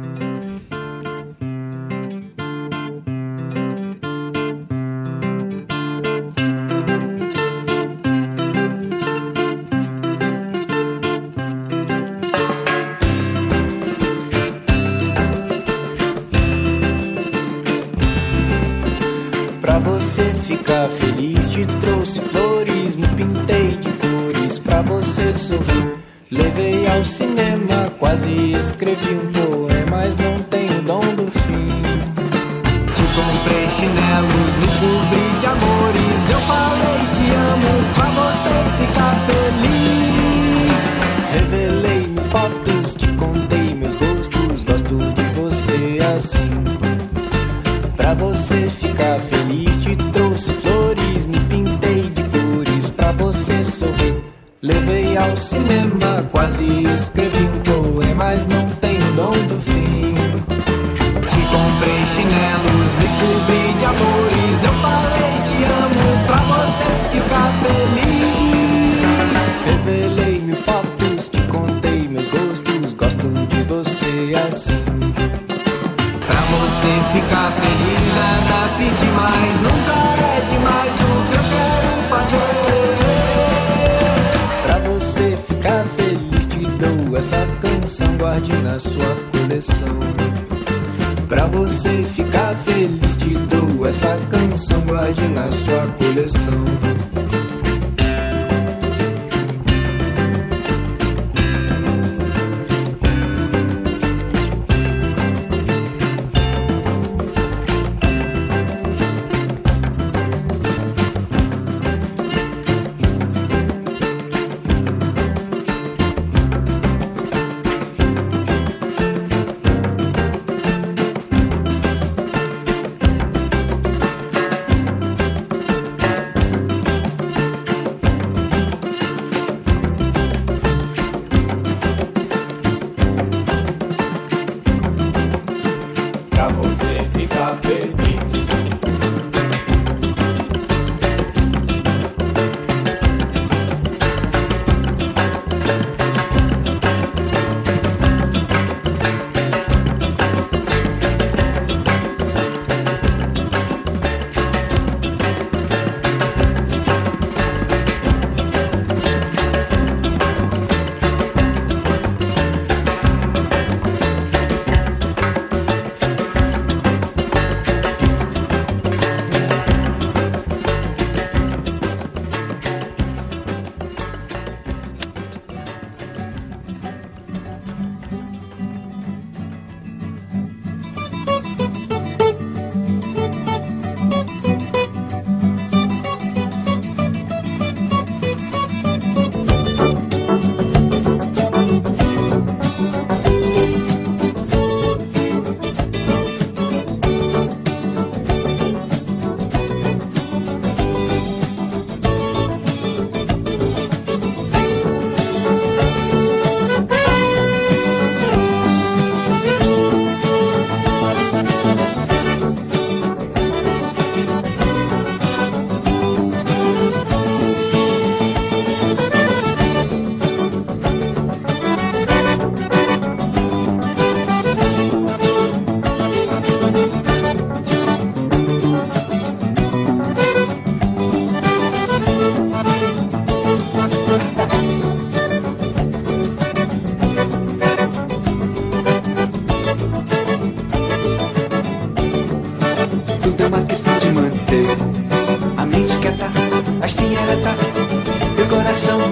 Pra você ficar feliz, te trouxe flores, me pintei de cores pra você sorrir. Levei ao cinema, quase escrevi um poema, mas não tenho dom do fim. Te comprei chinelos, me cobri de amores, eu falei te amo pra você ficar feliz. Revelei-me fotos, te contei meus gostos, gosto de você assim. Pra você ficar feliz, te trouxe flores, me pintei de cores pra você sorrir. Levei ao cinema, quase escrevi um poema, mas não tenho dom do fim. Te comprei chinelos, me cobri de amores, eu falei te amo pra você ficar feliz. Revelei mil fotos, te contei meus gostos, gosto de você assim. Pra você ficar feliz, nada fiz demais, nunca é demais o que eu quero fazer. Pra você ficar feliz, te dou essa canção, guarde na sua coleção. Pra você ficar feliz, te dou essa canção, guarde na sua coleção.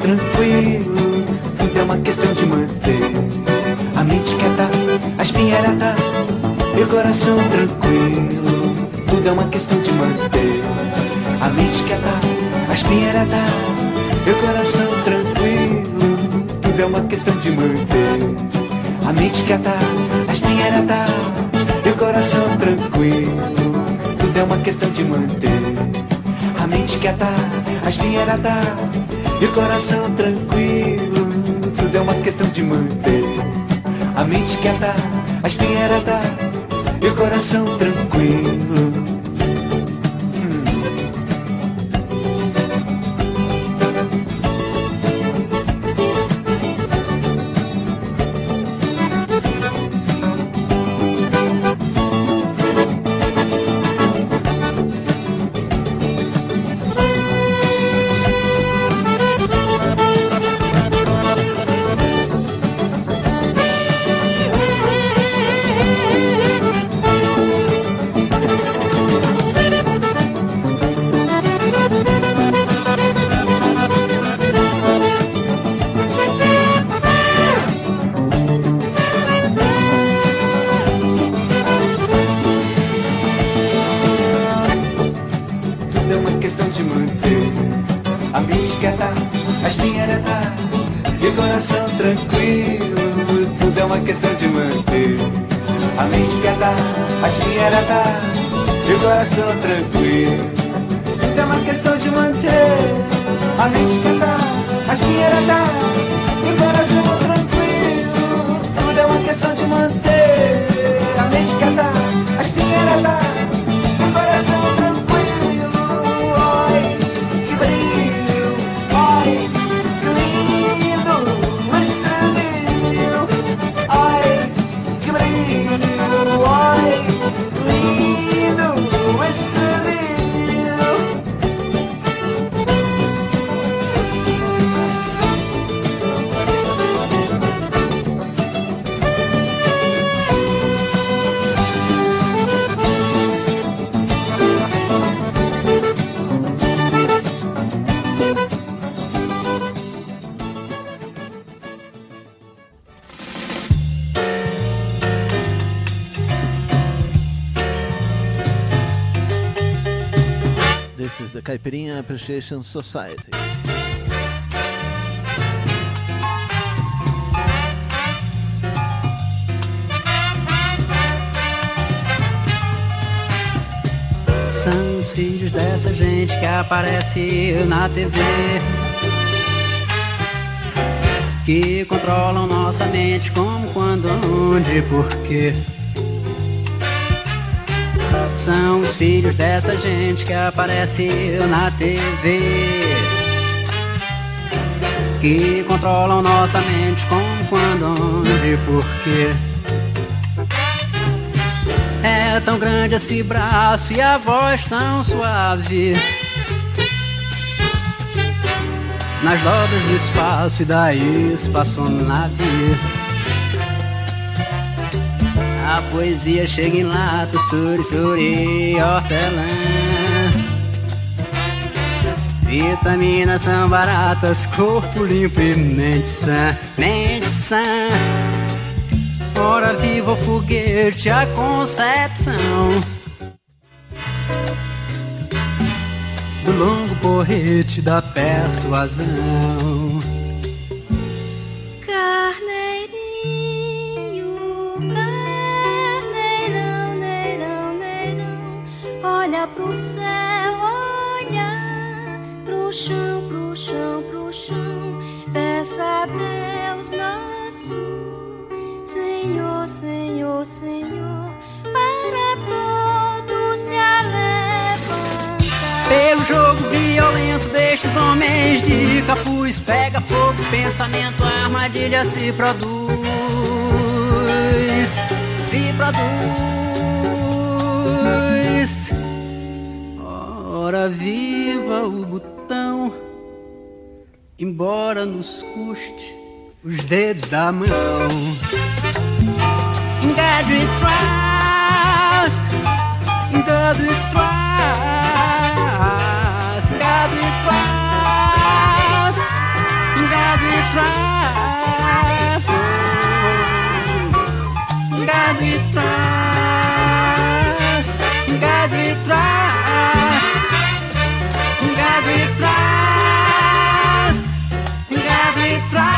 tranquilo, tudo é uma questão de manter a mente quieta, a espinha ereta e o coração tranquilo. Tudo é uma questão de manter a mente quieta, a espinha ereta e o coração tranquilo. Tudo é uma questão de manter a mente quieta, a espinha ereta e o coração tranquilo. Tudo é uma questão de manter a mente quieta, a espinha ereta e o coração tranquilo. Tudo é uma questão de manter a mente quieta, a espinha ereta e o coração tranquilo. This is the Caipirinha Appreciation Society. São os filhos dessa gente que aparece na T V, que controlam nossa mente como, quando, onde e porquê. São os filhos dessa gente que aparece na T V, que controlam nossa mente como, quando, onde e porquê. É tão grande esse braço e a voz tão suave, nas dobras do espaço e daí espaçonave. A poesia chega em latas, turi, flori, hortelã. Vitaminas são baratas, corpo limpo e mente sã, mente sã. Ora viva o foguete, a concepção do longo porrete da persuasão. Carneirinho, carneirão, neirão, neirão, olha pro céu, olha pro chão, pro chão, pro chão. Peça a Deus nosso, Senhor, Senhor, Senhor, para todos se alevantar. Pelo jogo violento destes homens de capuz, pega fogo, pensamento, a armadilha se produz, se produz. Ora viva o botão, embora nos custe os dedos da mão. In God we trust, in God we trust, in God we trust, in trust. God we trust. God we trust. God we trust. God we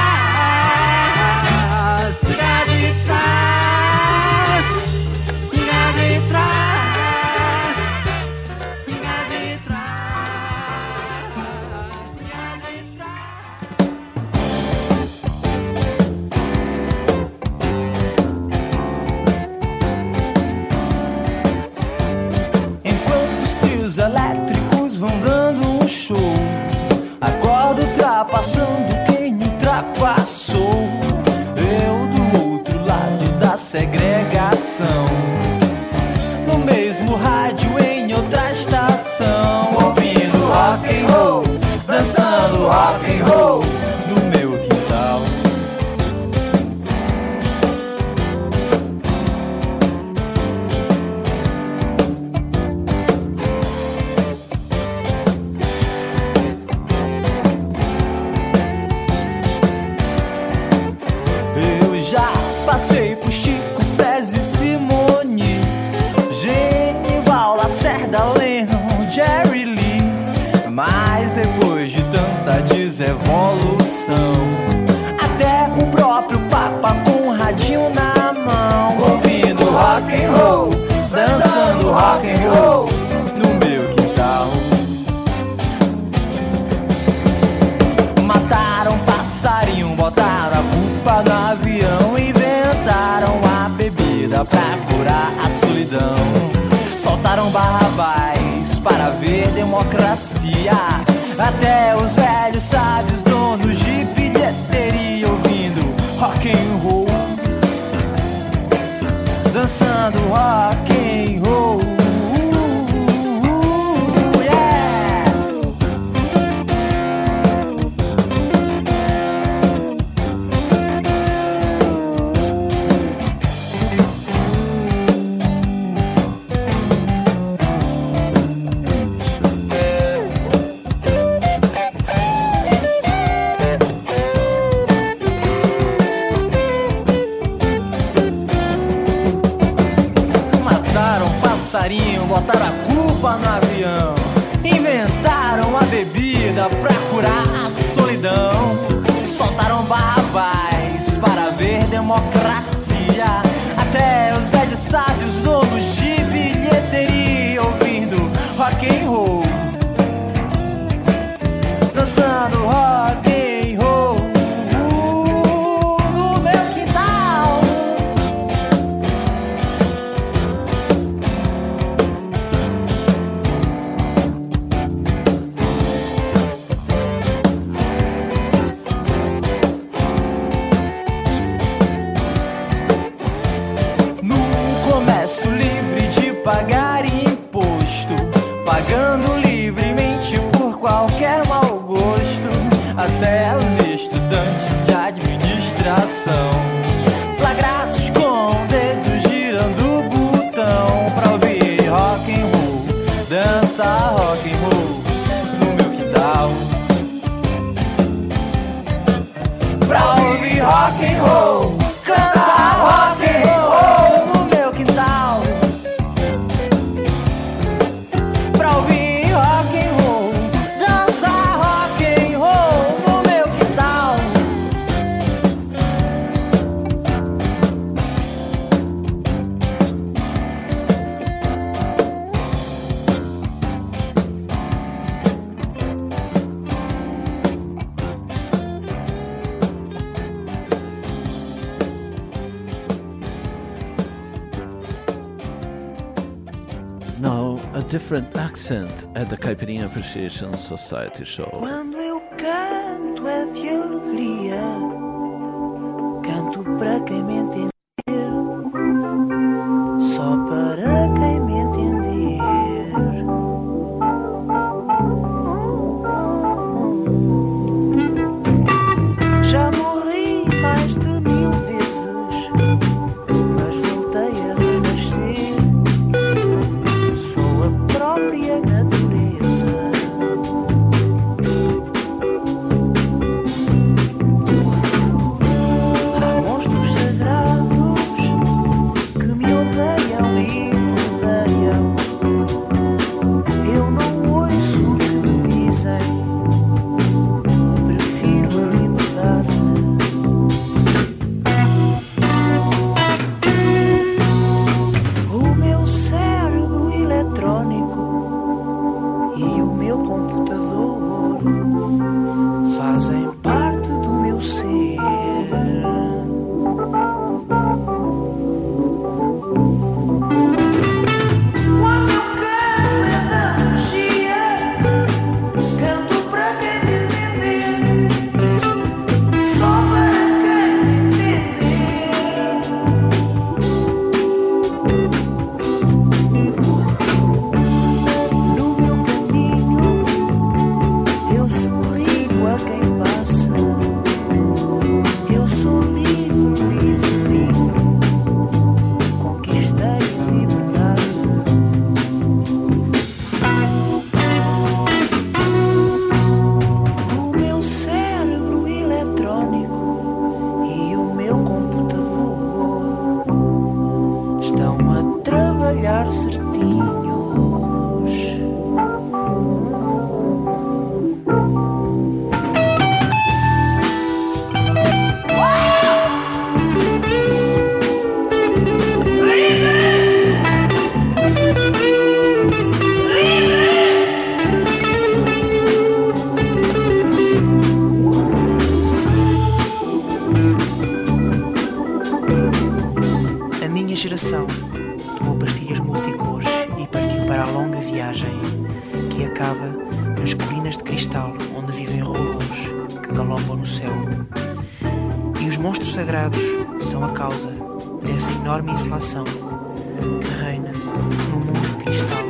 trust. God we trust. God we trust. God we Enquanto os trios elétricos vão dando um show, acordo ultrapassando quem me ultrapassou. Eu do outro lado da segregação, no mesmo rádio em outra estação, ouvindo rock and roll, dançando rock and roll no meu quintal. Eu já passei por Chico, César e Simone, Genival, Lacerda, Lennon, Jerry Lee. Mas depois de tanta desevolução, até o próprio Papa com um radinho na mão, ouvindo rock and roll, dançando rock and roll no meu quintal. Mataram passarinho, botaram a culpa no avião, inventaram a bebida pra curar a solidão. Soltaram Barrabás para ver democracia, até os velhos sábios donos de bilheteria, ouvindo rock and roll, dançando rock and roll. Yeah! Mataram passarinho, botaram a culpa no avião, inventaram a bebida pra curar a solidão. Soltaram Barrabás para ver democracia, até os velhos sábios donos de bilheteria, ouvindo rock and roll, dançando rock and roll no meu quintal. No comércio livre de pagar imposto, pagando livremente por qualquer mau gosto, até os estudantes de administração, flagrados com dedos girando o botão, pra ouvir rock and roll, dançar rock and roll no meu quintal. Pra ouvir rock and roll, cantar rock and roll no meu quintal. Pra ouvir rock and roll, dançar rock and roll no meu quintal. Now, a different accent at the Caipirinha Appreciation Society show. Quando eu canto é de alegria, canto para quem me entender, só para quem me entender. Oh, oh, oh. Já morri mais de mil vezes, mas voltei a renascer. Sou a própria natureza. geração tomou pastilhas multicores e partiu para a longa viagem que acaba nas colinas de cristal onde vivem robôs que galopam no céu. E os monstros sagrados são a causa dessa enorme inflação que reina no mundo de cristal.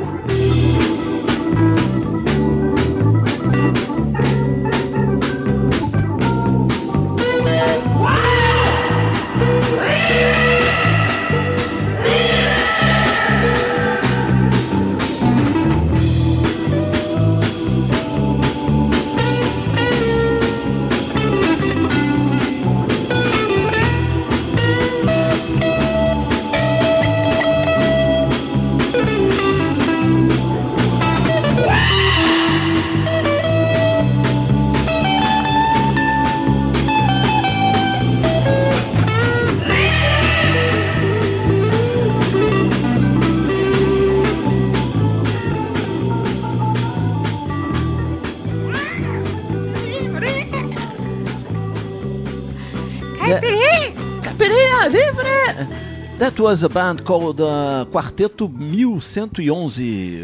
That was a band called uh, Quarteto mil cento e onze,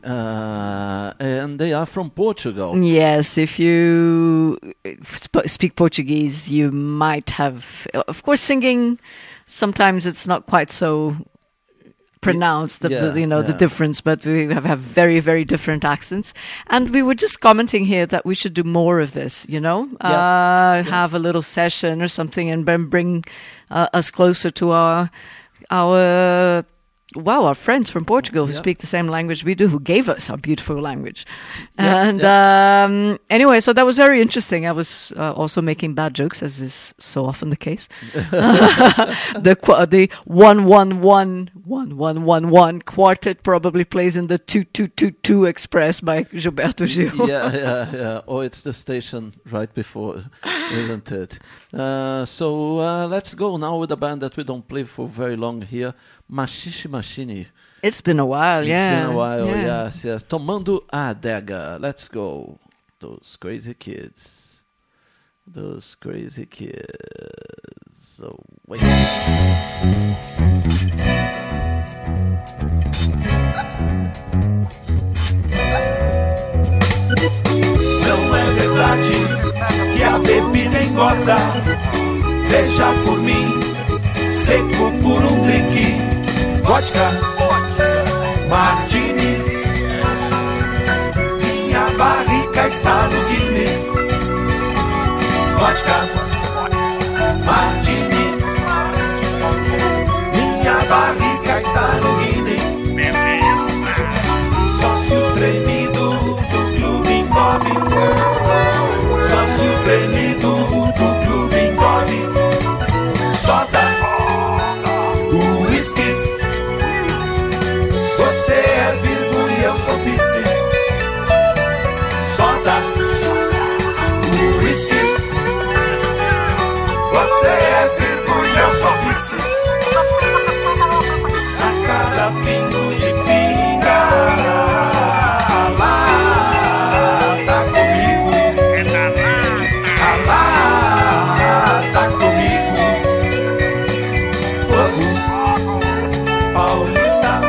uh, and they are from Portugal. Yes, if you sp- speak Portuguese, you might have, of course, singing. Sometimes it's not quite so pronounced, the, Yeah, the, you know, yeah. the difference, but we have, have very, very different accents. And we were just commenting here that we should do more of this, you know, uh, have a little session or something and bring, bring uh, us closer to our, our, wow, our friends from Portugal who Yeah. speak the same language we do, who gave us our beautiful language. Yeah, and Um, anyway, so that was very interesting. I was uh, also making bad jokes, as is so often the case. the qu- the one one one one one one one quartet probably plays in the two two two two express by Gilberto Gil. yeah, yeah, yeah. Oh, it's the station right before, isn't it? Uh, so uh, let's go now with a band that we don't play for very long here, Machixe Machine. It's been a while, It's yeah. been a while, yeah. yes, yes. Tomando a adega. Let's go. Those crazy kids. Those crazy kids. So, wait. Não é verdade que a bebida engorda. Veja por mim, seco por um drink. Vodka, Martinis. Minha barriga está no Guinness. Vodka, Martinis. Minha barriga está no Guinness. Sócio tremido do Clube Engove. Sócio tremido do Clube Engove. Soda, uísques. Você é Virgo e eu sou Piscis. Soda, uísques. Você é Virgo e eu sou Piscis. A cada pingo de pinga, lá tá comigo. Lá tá comigo. Fogo paulista.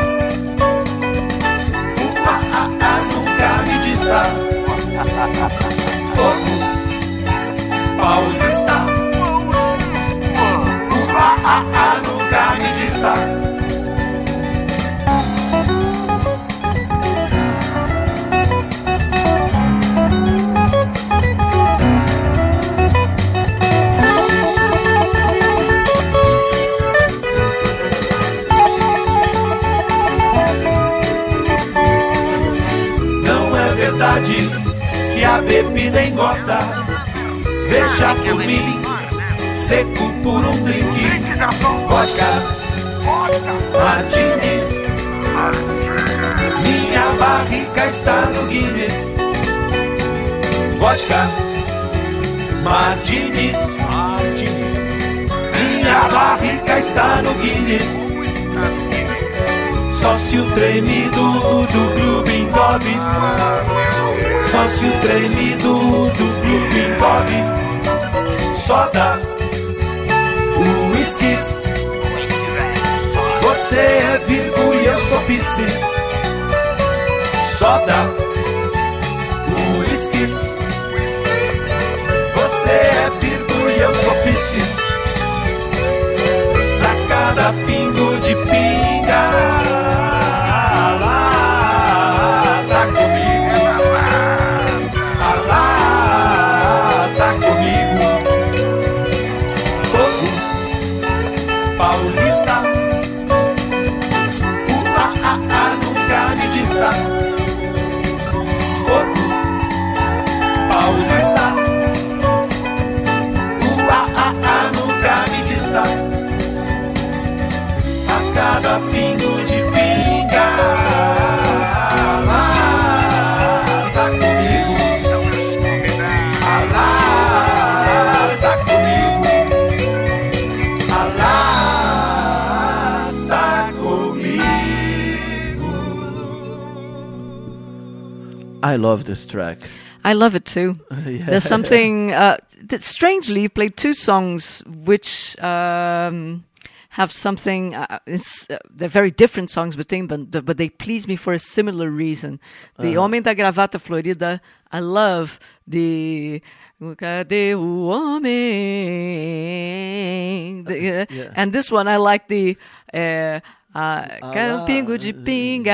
O A A A nunca me dista. Fogo paulista. O A A A nunca me dista. Não é verdade que a bebida engorda. Veja por mim, seco por um drink. Vodka, Martinis. Minha barriga está no Guinness. Vodka, Martinis. Minha barriga está no Guinness. Sócio tremido do Clube Engove. Sócio tremido do Clube Engove. Soda, uísques. Você Piscis, soda, uísques. Você é Virgo e eu sou Piscis. Pra cada pingo de pinga, Alá tá comigo. Alá tá comigo. Fogo paulista, o a a a nunca me dista. Fogo paulista, o a a a nunca me dista. A cada pingo de pinga, Alá tá comigo. Alá tá comigo. Alá tá comigo. I love this track. I love it too. Yeah. There's something uh, that strangely you played two songs which um, have something. Uh, it's, uh, they're very different songs between, but but they please me for a similar reason. The Uh-huh. Homem da Gravata Florida. I love the. Cadê o homem? The, uh, Yeah. And this one I like the. Uh, Ah, quer um pingo de pinga.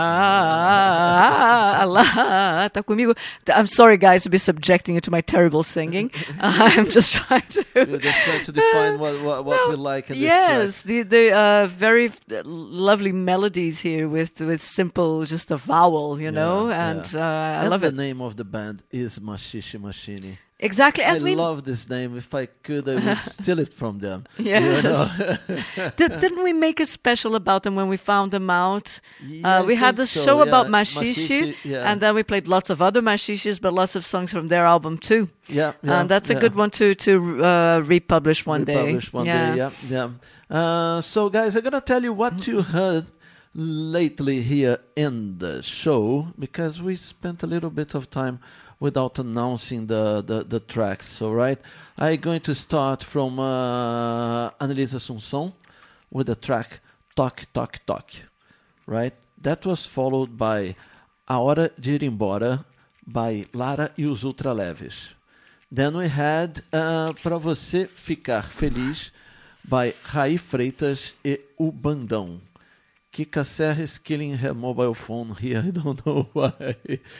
Ah, lá, tá comigo. I'm sorry, guys, to be subjecting you to my terrible singing. I'm just trying to. You're just trying to define what what, what we like in this Yes, track. the the uh, very f- lovely melodies here with with simple, just a vowel, you know, Yeah, and yeah. uh, I And love the it. name of the band is Machixe Machine. Exactly, I I mean- love this name. If I could, I would steal it from them. Yes. You know? Did, didn't we make a special about them when we found them out? Yeah, uh, we I had think a so, show yeah. about Machixe, Machixe, yeah. and then we played lots of other Machiches, but lots of songs from their album too. Yeah, yeah, and that's a yeah. good one to to uh, republish one day. Republish one day, yeah, yeah. Uh, so, guys, I'm gonna tell you what you heard lately here in the show, because we spent a little bit of time without announcing the, the, the tracks, all right? I'm going to start from uh, Annelise Assunção with the track Toque, Toque, Toque, right? That was followed by A Hora de Ir Embora by Lara e os Ultraleves. Then we had uh, Pra Você Ficar Feliz by Raí Freitas e O Bandão. Kika Serra is killing her mobile phone here. I don't know why.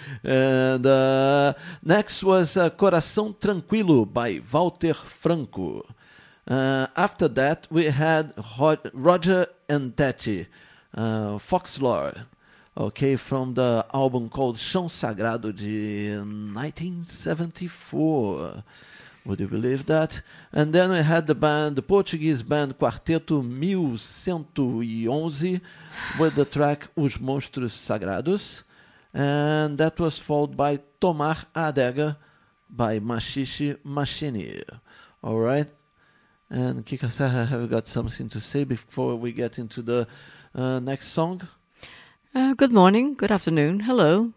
And uh, next was uh, Coração Tranquilo by Walter Franco. Uh, after that, we had Rod- Roger and Tete, uh, Foxlore, okay, from the album called Chão Sagrado de nineteen seventy-four. Would you believe that? And then we had the band, the Portuguese band Quarteto mil cento e onze with the track Os Monstros Sagrados. And that was followed by Tomar a Adega by Machixe Machine. All right? And Kika Serra, have you got something to say before we get into the uh, next song? Uh, good morning, good afternoon, hello.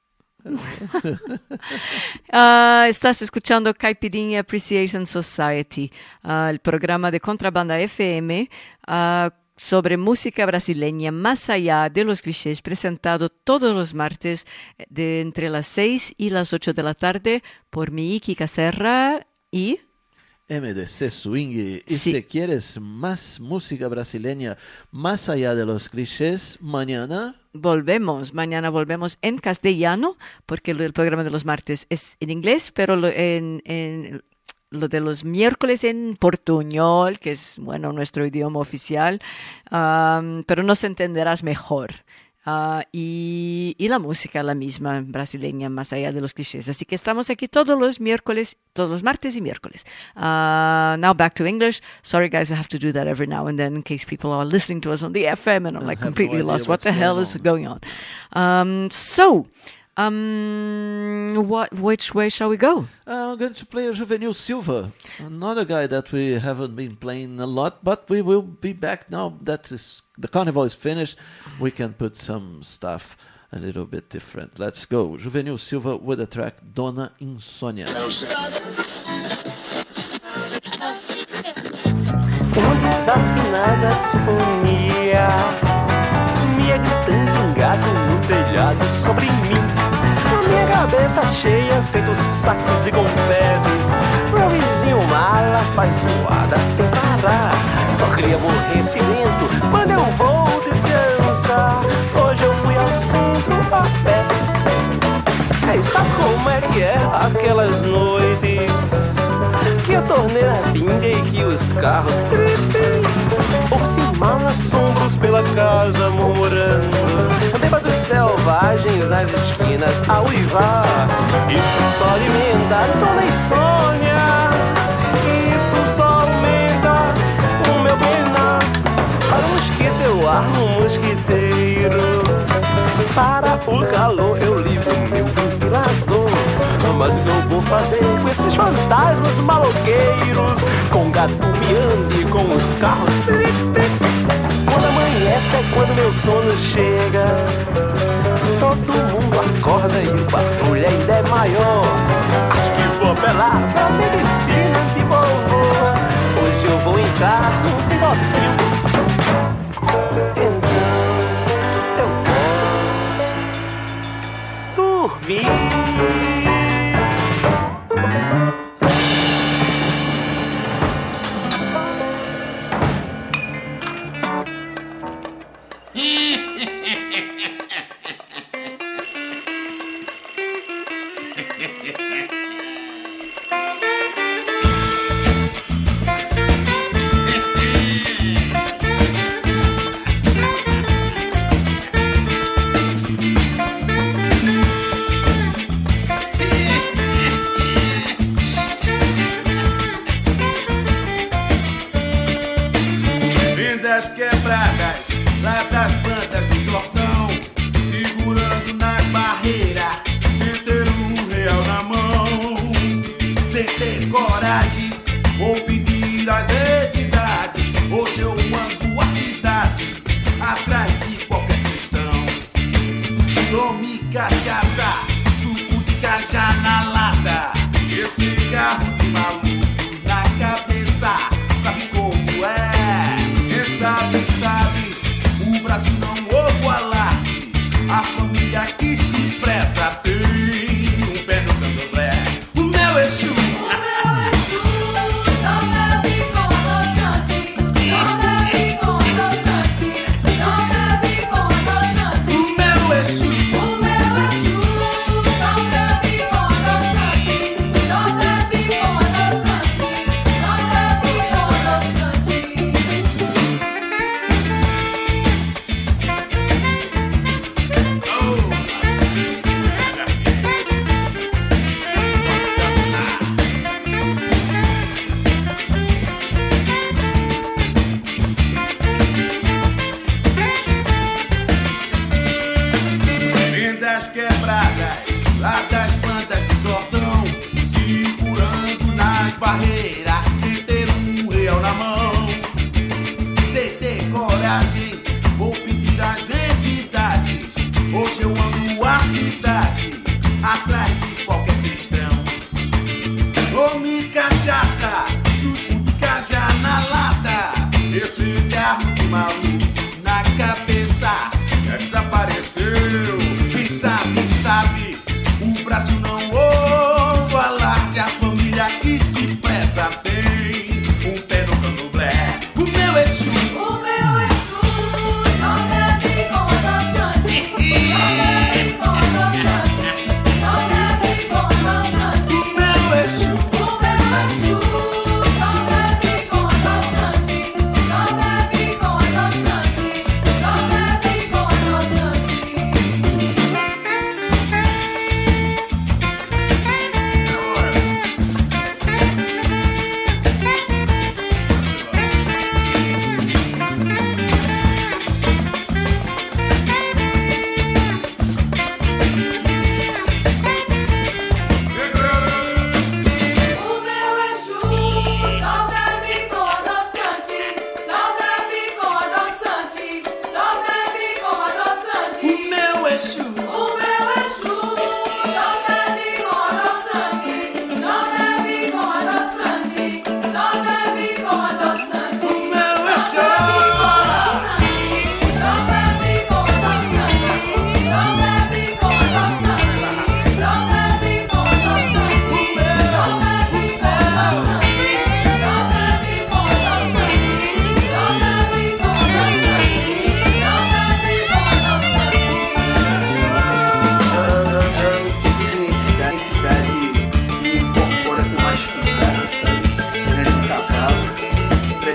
uh, estás escuchando Caipirinha Appreciation Society, uh, el programa de Contrabanda F M uh, sobre música brasileña más allá de los clichés, presentado todos los martes de entre las seis y las ocho de la tarde por mi Kika Serra y... M D C Swing. Y Sí. si quieres más música brasileña más allá de los clichés, mañana... Volvemos, mañana volvemos en castellano, porque lo- el programa de los martes es en inglés, pero lo, en, en lo de los miércoles en portuñol, que es, bueno, nuestro idioma oficial, um, pero nos entenderás mejor. Ah, y, y la música la misma brasileña, más allá de los clichés. Así que estamos aquí todos los miércoles, todos los martes y miércoles. Uh, now back to English. Sorry guys, I have to do that every now and then in case people are listening to us on the F M and I'm I like have no completely idea lost. What what's the hell going is on. going on? Um, so, um, what, which way shall we go? Uh, I'm going to play a Juvenil Silva, another guy that we haven't been playing a lot, but we will be back now that is, the carnival is finished. We can put some stuff a little bit different. Let's go. Juvenil Silva with the track Dona Insônia. Uma desafinada sinfonia me vivia gritando um gato no telhado sobre mim. A minha cabeça cheia, feito sacos de confetes. Meu vizinho mala faz zoada sem parar. Só cria aborrecimento quando eu vou descansar. Hoje eu fui ao centro a pé. Ei, sabe como é que é aquelas noites que a torneira pinga e que os carros tripem? Ou se mal assombros pela casa murmurando, bêbados selvagens nas esquinas a uivar. Isso só alimenta toda insônia, isso só aumenta o meu penar. Para o mosquito eu armo um mosquiteiro, para o calor eu livro meu ventilador. Mas o que eu vou fazer com esses fantasmas maloqueiros, com o gato miando e com os carros? Quando amanhece é quando meu sono chega. Todo mundo acorda e o barulho ainda é maior. Acho que vou apelar pra medicina de vovô. Hoje eu vou entrar no pilotinho. Então eu posso dormir.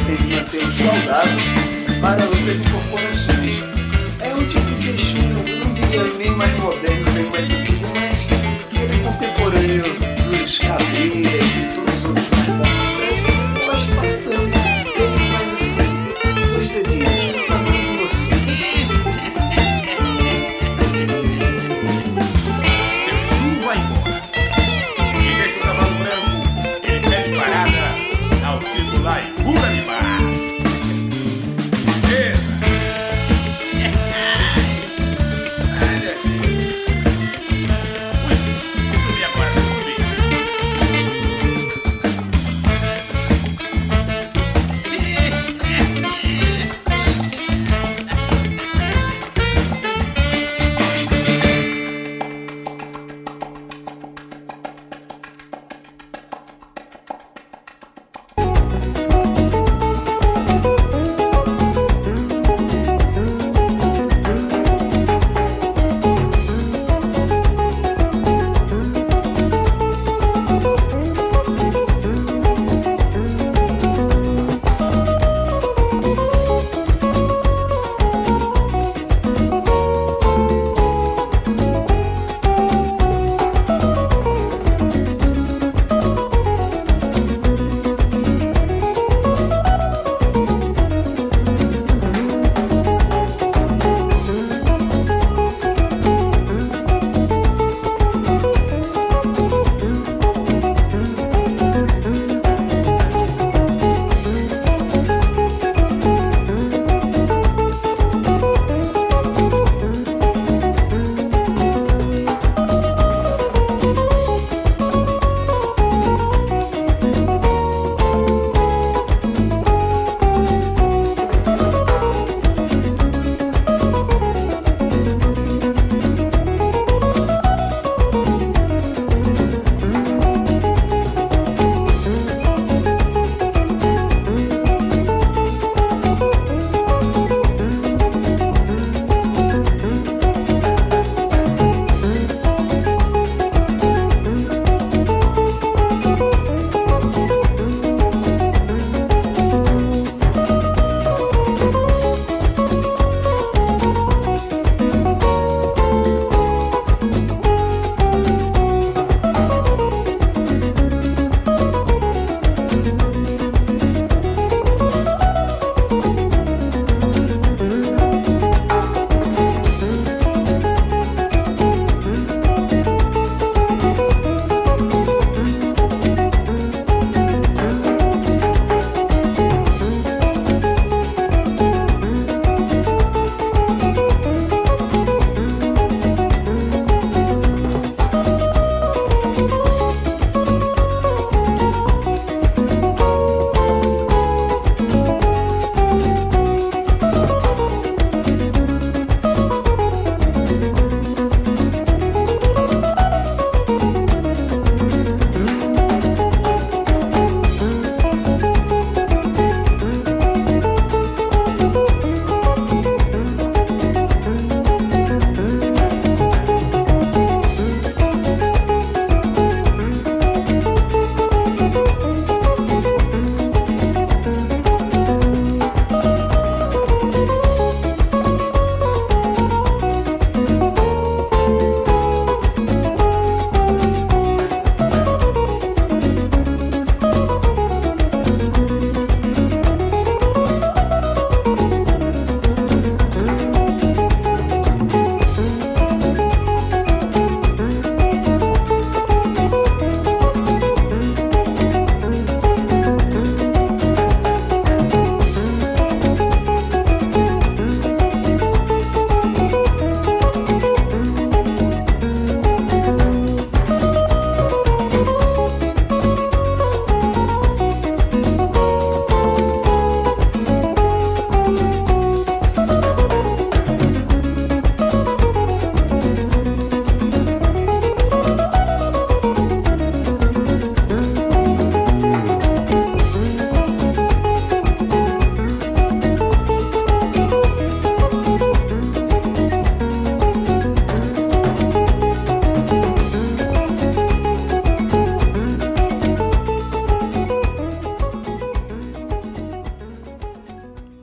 tem de mantê-lo saudável para outras incorporações. É um tipo de Exu, eu não diria nem mais moderno, nem mais antigo, mas que ele é contemporâneo dos caveiras e todos os outros mais eu acho bacana, ele faz assim, dois dedinhos, no tamanho de você. Seu Exu vai embora e deixa o cavalo branco, ele pede parada ao circular e pula de baixo.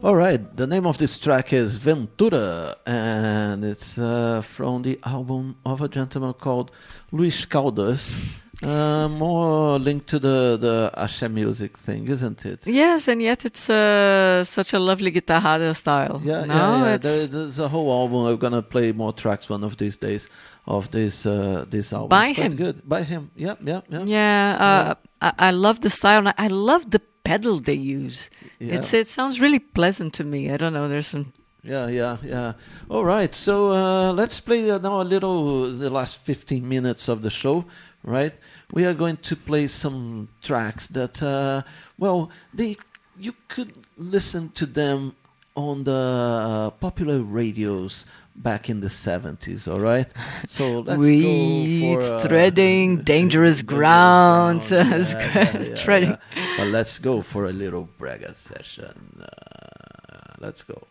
All right, the name of this track is Ventura, and it's uh, from the album of a gentleman called Luis Caldas. Uh, more linked to the, the Axé music thing, isn't it? Yes, and yet it's uh, such a lovely guitarrada style. Yeah, no? yeah, yeah. It's... There, there's a whole album. I'm gonna play more tracks one of these days of this uh, this album. By It's quite him. good. By him. Yeah, yeah, yeah. Yeah, uh, I, I love the style, and I, I love the pedal they use. Yeah. It's it sounds really pleasant to me. I don't know. There's some. Yeah, yeah, yeah. All right, so uh, let's play uh, now a little the last fifteen minutes of the show, right? We are going to play some tracks that, uh, well, they you could listen to them on the uh, popular radios back in the seventies, all right? So let's we go for... Uh, treading dangerous ground. Yeah, yeah, yeah, treading. yeah. But let's go for a little bragga session. Uh, let's go.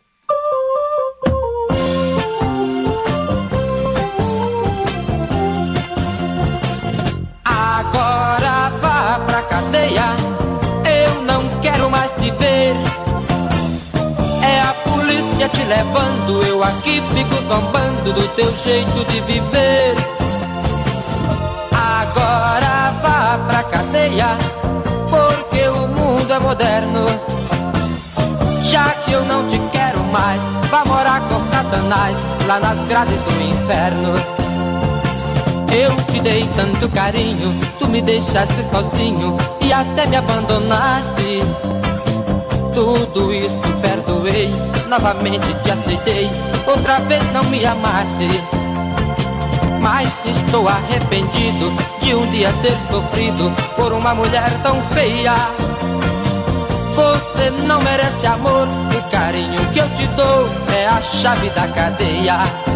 Agora vá pra cadeia, eu não quero mais te ver. É a polícia te levando, eu aqui fico zombando do teu jeito de viver. Agora vá pra cadeia, porque o mundo é moderno. Já que eu não te quero mais, vá morar com Satanás, lá nas grades do inferno. Eu te dei tanto carinho, tu me deixaste sozinho e até me abandonaste. Tudo isso perdoei, novamente te aceitei, outra vez não me amaste. Mas estou arrependido de um dia ter sofrido por uma mulher tão feia. Você não merece amor, o carinho que eu te dou é a chave da cadeia.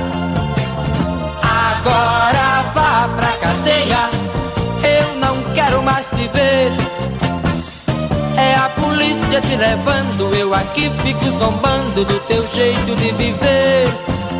Agora vá pra cadeia, eu não quero mais te ver. É a polícia te levando, eu aqui fico zombando do teu jeito de viver.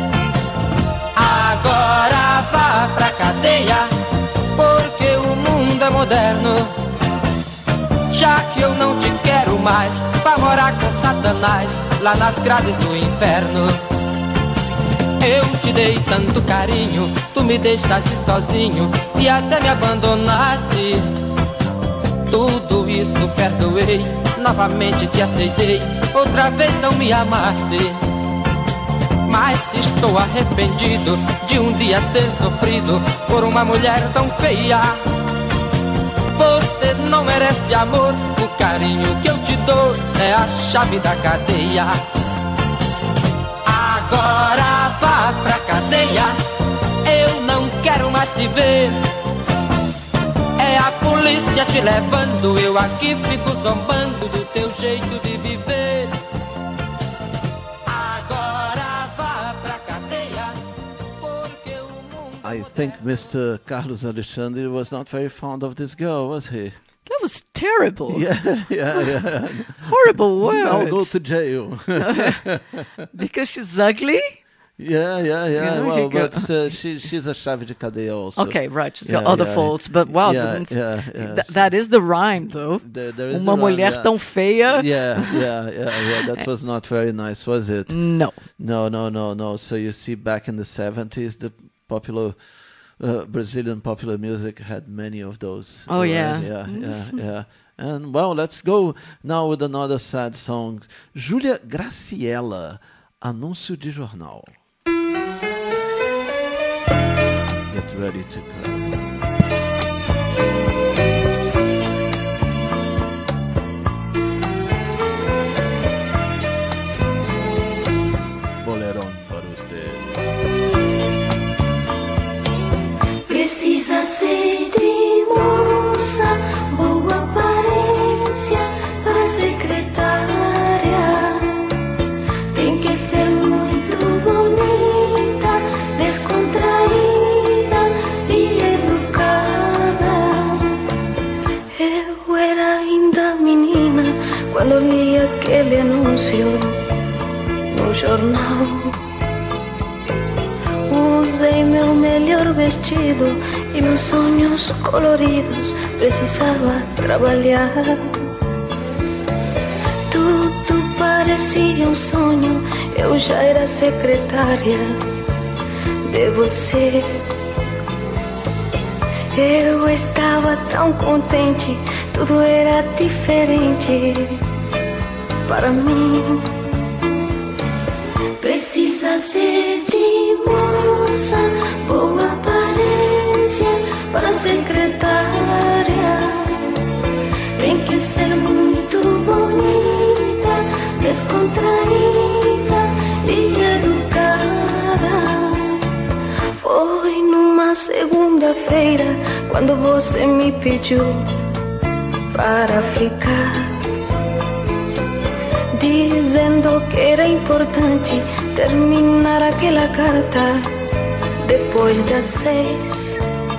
Agora vá pra cadeia, porque o mundo é moderno. Já que eu não te quero mais, vá morar com Satanás, lá nas grades do inferno. Eu te dei tanto carinho, tu me deixaste sozinho e até me abandonaste. Tudo isso perdoei, novamente te aceitei, outra vez não me amaste. Mas estou arrependido de um dia ter sofrido por uma mulher tão feia. Você não merece amor, o carinho que eu te dou é a chave da cadeia. Agora vá pra cadeia, eu não quero mais te ver. É a polícia te levando, eu aqui fico zombando do teu jeito de viver. Agora vá pra cadeia, porque o mundo... I think Mister Carlos Alexandre was not very fond of this girl, was he? That was terrible. Yeah, yeah, yeah. Horrible words. I'll go to jail. Because she's ugly? Yeah, yeah, yeah. You know, well, go- but uh, she, she's a chave de cadeia also. Okay, right. She's Yeah, got other yeah. faults, but wow, Yeah, that's- yeah, yeah. th- that is the rhyme, though. There, there is Uma the rhyme, mulher yeah. tão feia. Yeah, yeah, yeah, yeah. That was not very nice, was it? No. No, no, no, no. So you see, back in the seventies, the popular uh, Brazilian popular music had many of those. Oh, Right? yeah. Yeah, Mm. yeah, yeah. And, well, let's go now with another sad song. Júlia Graciela, Anúncio de Jornal. Get ready to clap. Bolerão para você. Precisa ser de moça, boa aparência para secretária. Tem que ser muito bonita, descontraída e educada. Eu era ainda menina quando vi aquele anúncio no jornal. Usei meu melhor vestido e meus sonhos coloridos. Precisava trabalhar. Tudo parecia parecia um sonho, eu já era secretária de você. Eu estava tão contente, tudo era diferente para mim. Precisa ser de moça, boa aparência para secretária. Tem que ser muito bonita, descontraída e educada. Foi numa segunda-feira quando você me pediu para ficar, dizendo que era importante terminar aquela carta depois das seis.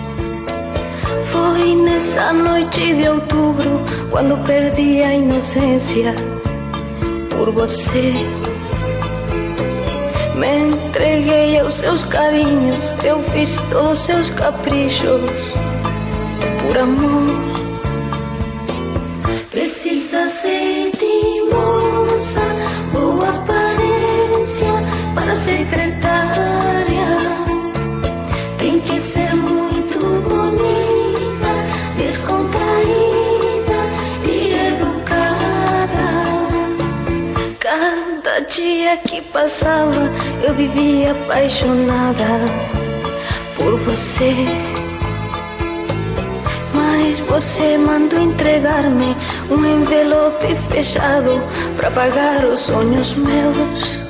Foi nessa noite de outubro quando perdi a inocência por você. Me entreguei aos seus carinhos, eu fiz todos os seus caprichos por amor. Precisa ser de moça, boa aparência para secretária. Tem que ser muito bonita, descontraída e educada. Cada dia que passava eu vivia apaixonada por você. Mas você mandou entregar-me um envelope fechado para pagar os sonhos meus.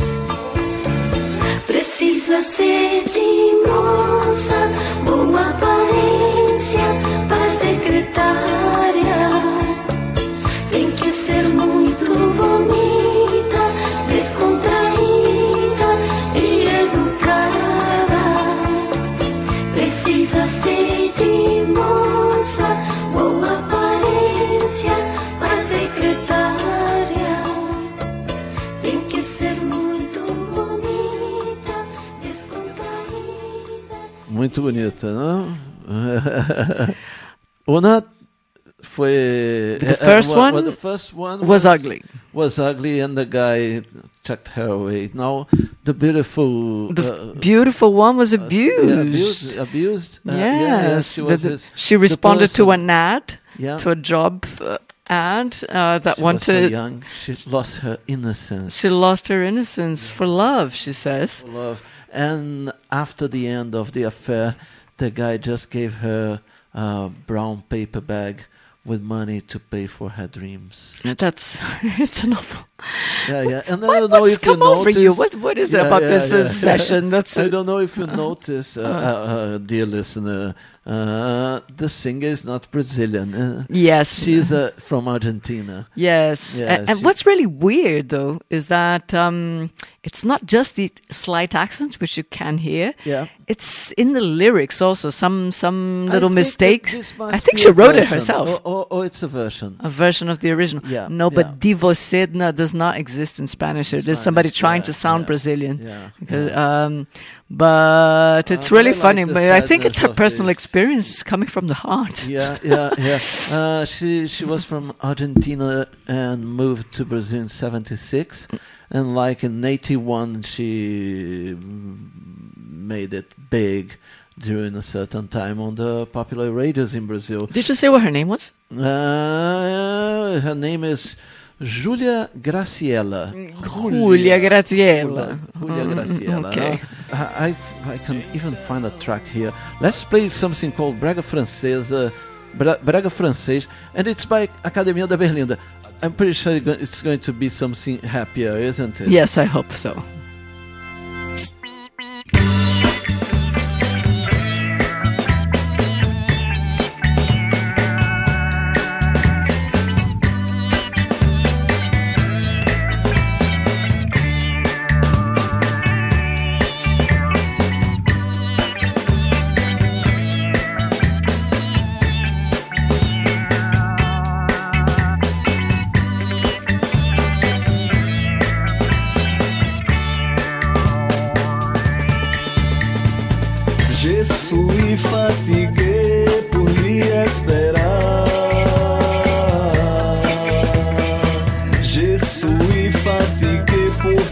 Precisa ser de moça, boa aparência para secretária. Tem que ser muito bonita, descontraída e educada. Precisa ser de moça, boa aparência para secretária. Tem que ser muito bonita, descontraída. Muito bonita, não? Una foi... The first uh, one, well, the first one was, was ugly. Was ugly and the guy chucked her away. Now the beautiful... The uh, beautiful one was abused. Uh, yeah, abused. abused. Uh, yes. Yeah, yes, she, was the, his, she responded to person. an ad, yeah. to a job uh, ad uh, that she wanted... was so young. She lost her innocence. She lost her innocence for love, she says. For love. And after the end of the affair, the guy just gave her a brown paper bag with money to pay for her dreams. That's it's an awful. Yeah, yeah. And what, I don't know what's if you come over notice, you? What what is yeah, it about yeah, this yeah, uh, yeah. session? That's I uh, don't know if you notice, uh, uh, uh, dear listener. Uh, the singer is not Brazilian. Uh, yes, she's uh, from Argentina. Yes, yeah, and, and what's really weird though is that um, it's not just the slight accent which you can hear. Yeah, it's in the lyrics also. Some some little I mistakes. I think she wrote it herself. Or, or, or it's a version. A version of the original. Yeah. No, but yeah. Divocedna does not exist in Spanish. It is somebody trying yeah, to sound yeah, Brazilian. Yeah. Because, um, but it's Uh, really but I funny. like the But I think it's her sadness of personal this. experience. It's coming from the heart. Yeah, yeah, yeah. Uh, she she was from Argentina and moved to Brazil in seventy-six, and like in eighty-one she made it big during a certain time on the popular radios in Brazil. Did you say what her name was? Uh, her name is Julia Graciela. Julia Graciela. Julia Mm, Graciela. okay. Uh, I I can even find a track here. Let's play something called Brega Francesa, Bra- Brega Francês, and it's by Academia da Berlinda. I'm pretty sure it's going to be something happier, isn't it? Yes, I hope so. Thank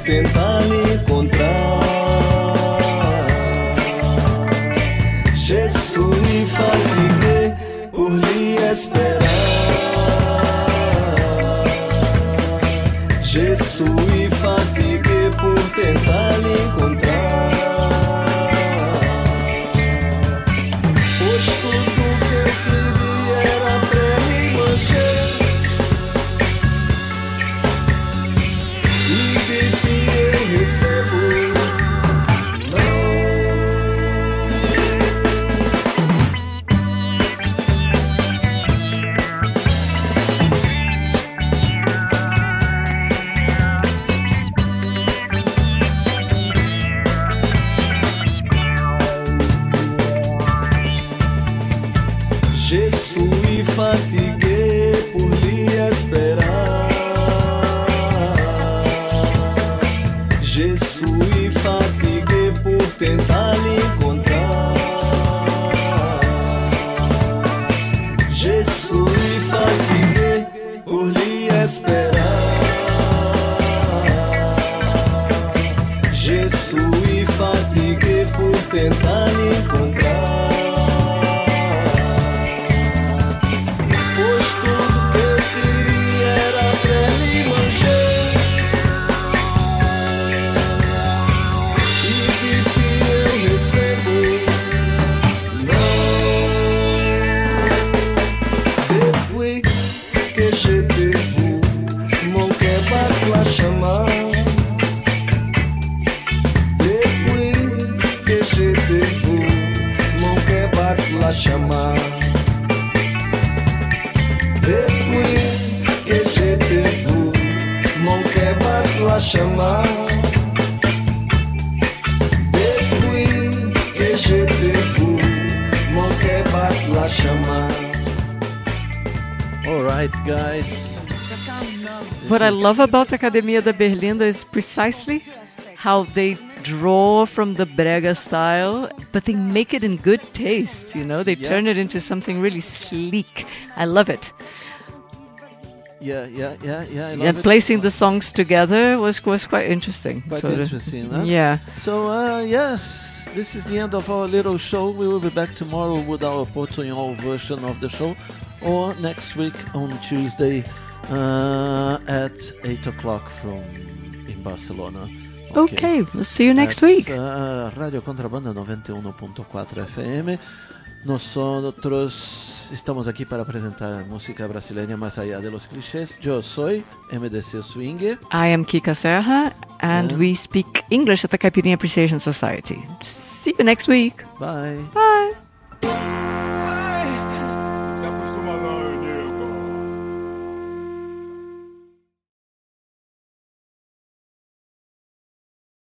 tentar lhe encontrar. Je suis fatigué por lhe esperar. Je suis fatigué por tentar lhe encontrar. Pois tudo que eu queria era pra lhe manjar. E de ti eu recebo. Je suis fatigué por lhe esperar. Je suis fatigué por tentar lhe encontrar. Je suis fatigué por lhe esperar. Je suis fatigué por tentar lhe encontrar. La chamar. Depuis que je te vu, mon cœur bat la chamar. Depuis que je te vu, mon cœur bat la chamar. All right, guys. What I love about Academia da Berlinda is precisely how they draw from the brega style, but they make it in good taste, you know? They Yeah. turn it into something really sleek. I love it. Yeah, yeah, yeah, yeah. I love And it. placing the songs together was was quite interesting. Quite sort of. interesting, huh? Yeah. So, uh, yes, this is the end of our little show. We will be back tomorrow with our Portuñol version of the show, or next week on Tuesday uh, at eight o'clock from in Barcelona. Okay, we'll see you next That's, week. Uh, Radio Contrabanda noventa e um ponto quatro F M. Nosotros estamos aquí para presentar música brasileña más allá de los clichés. Yo soy M D C Swing. I am Kika Serra, and Yeah. we speak English at the Caipirinha Appreciation Society. See you next week. Bye. Bye.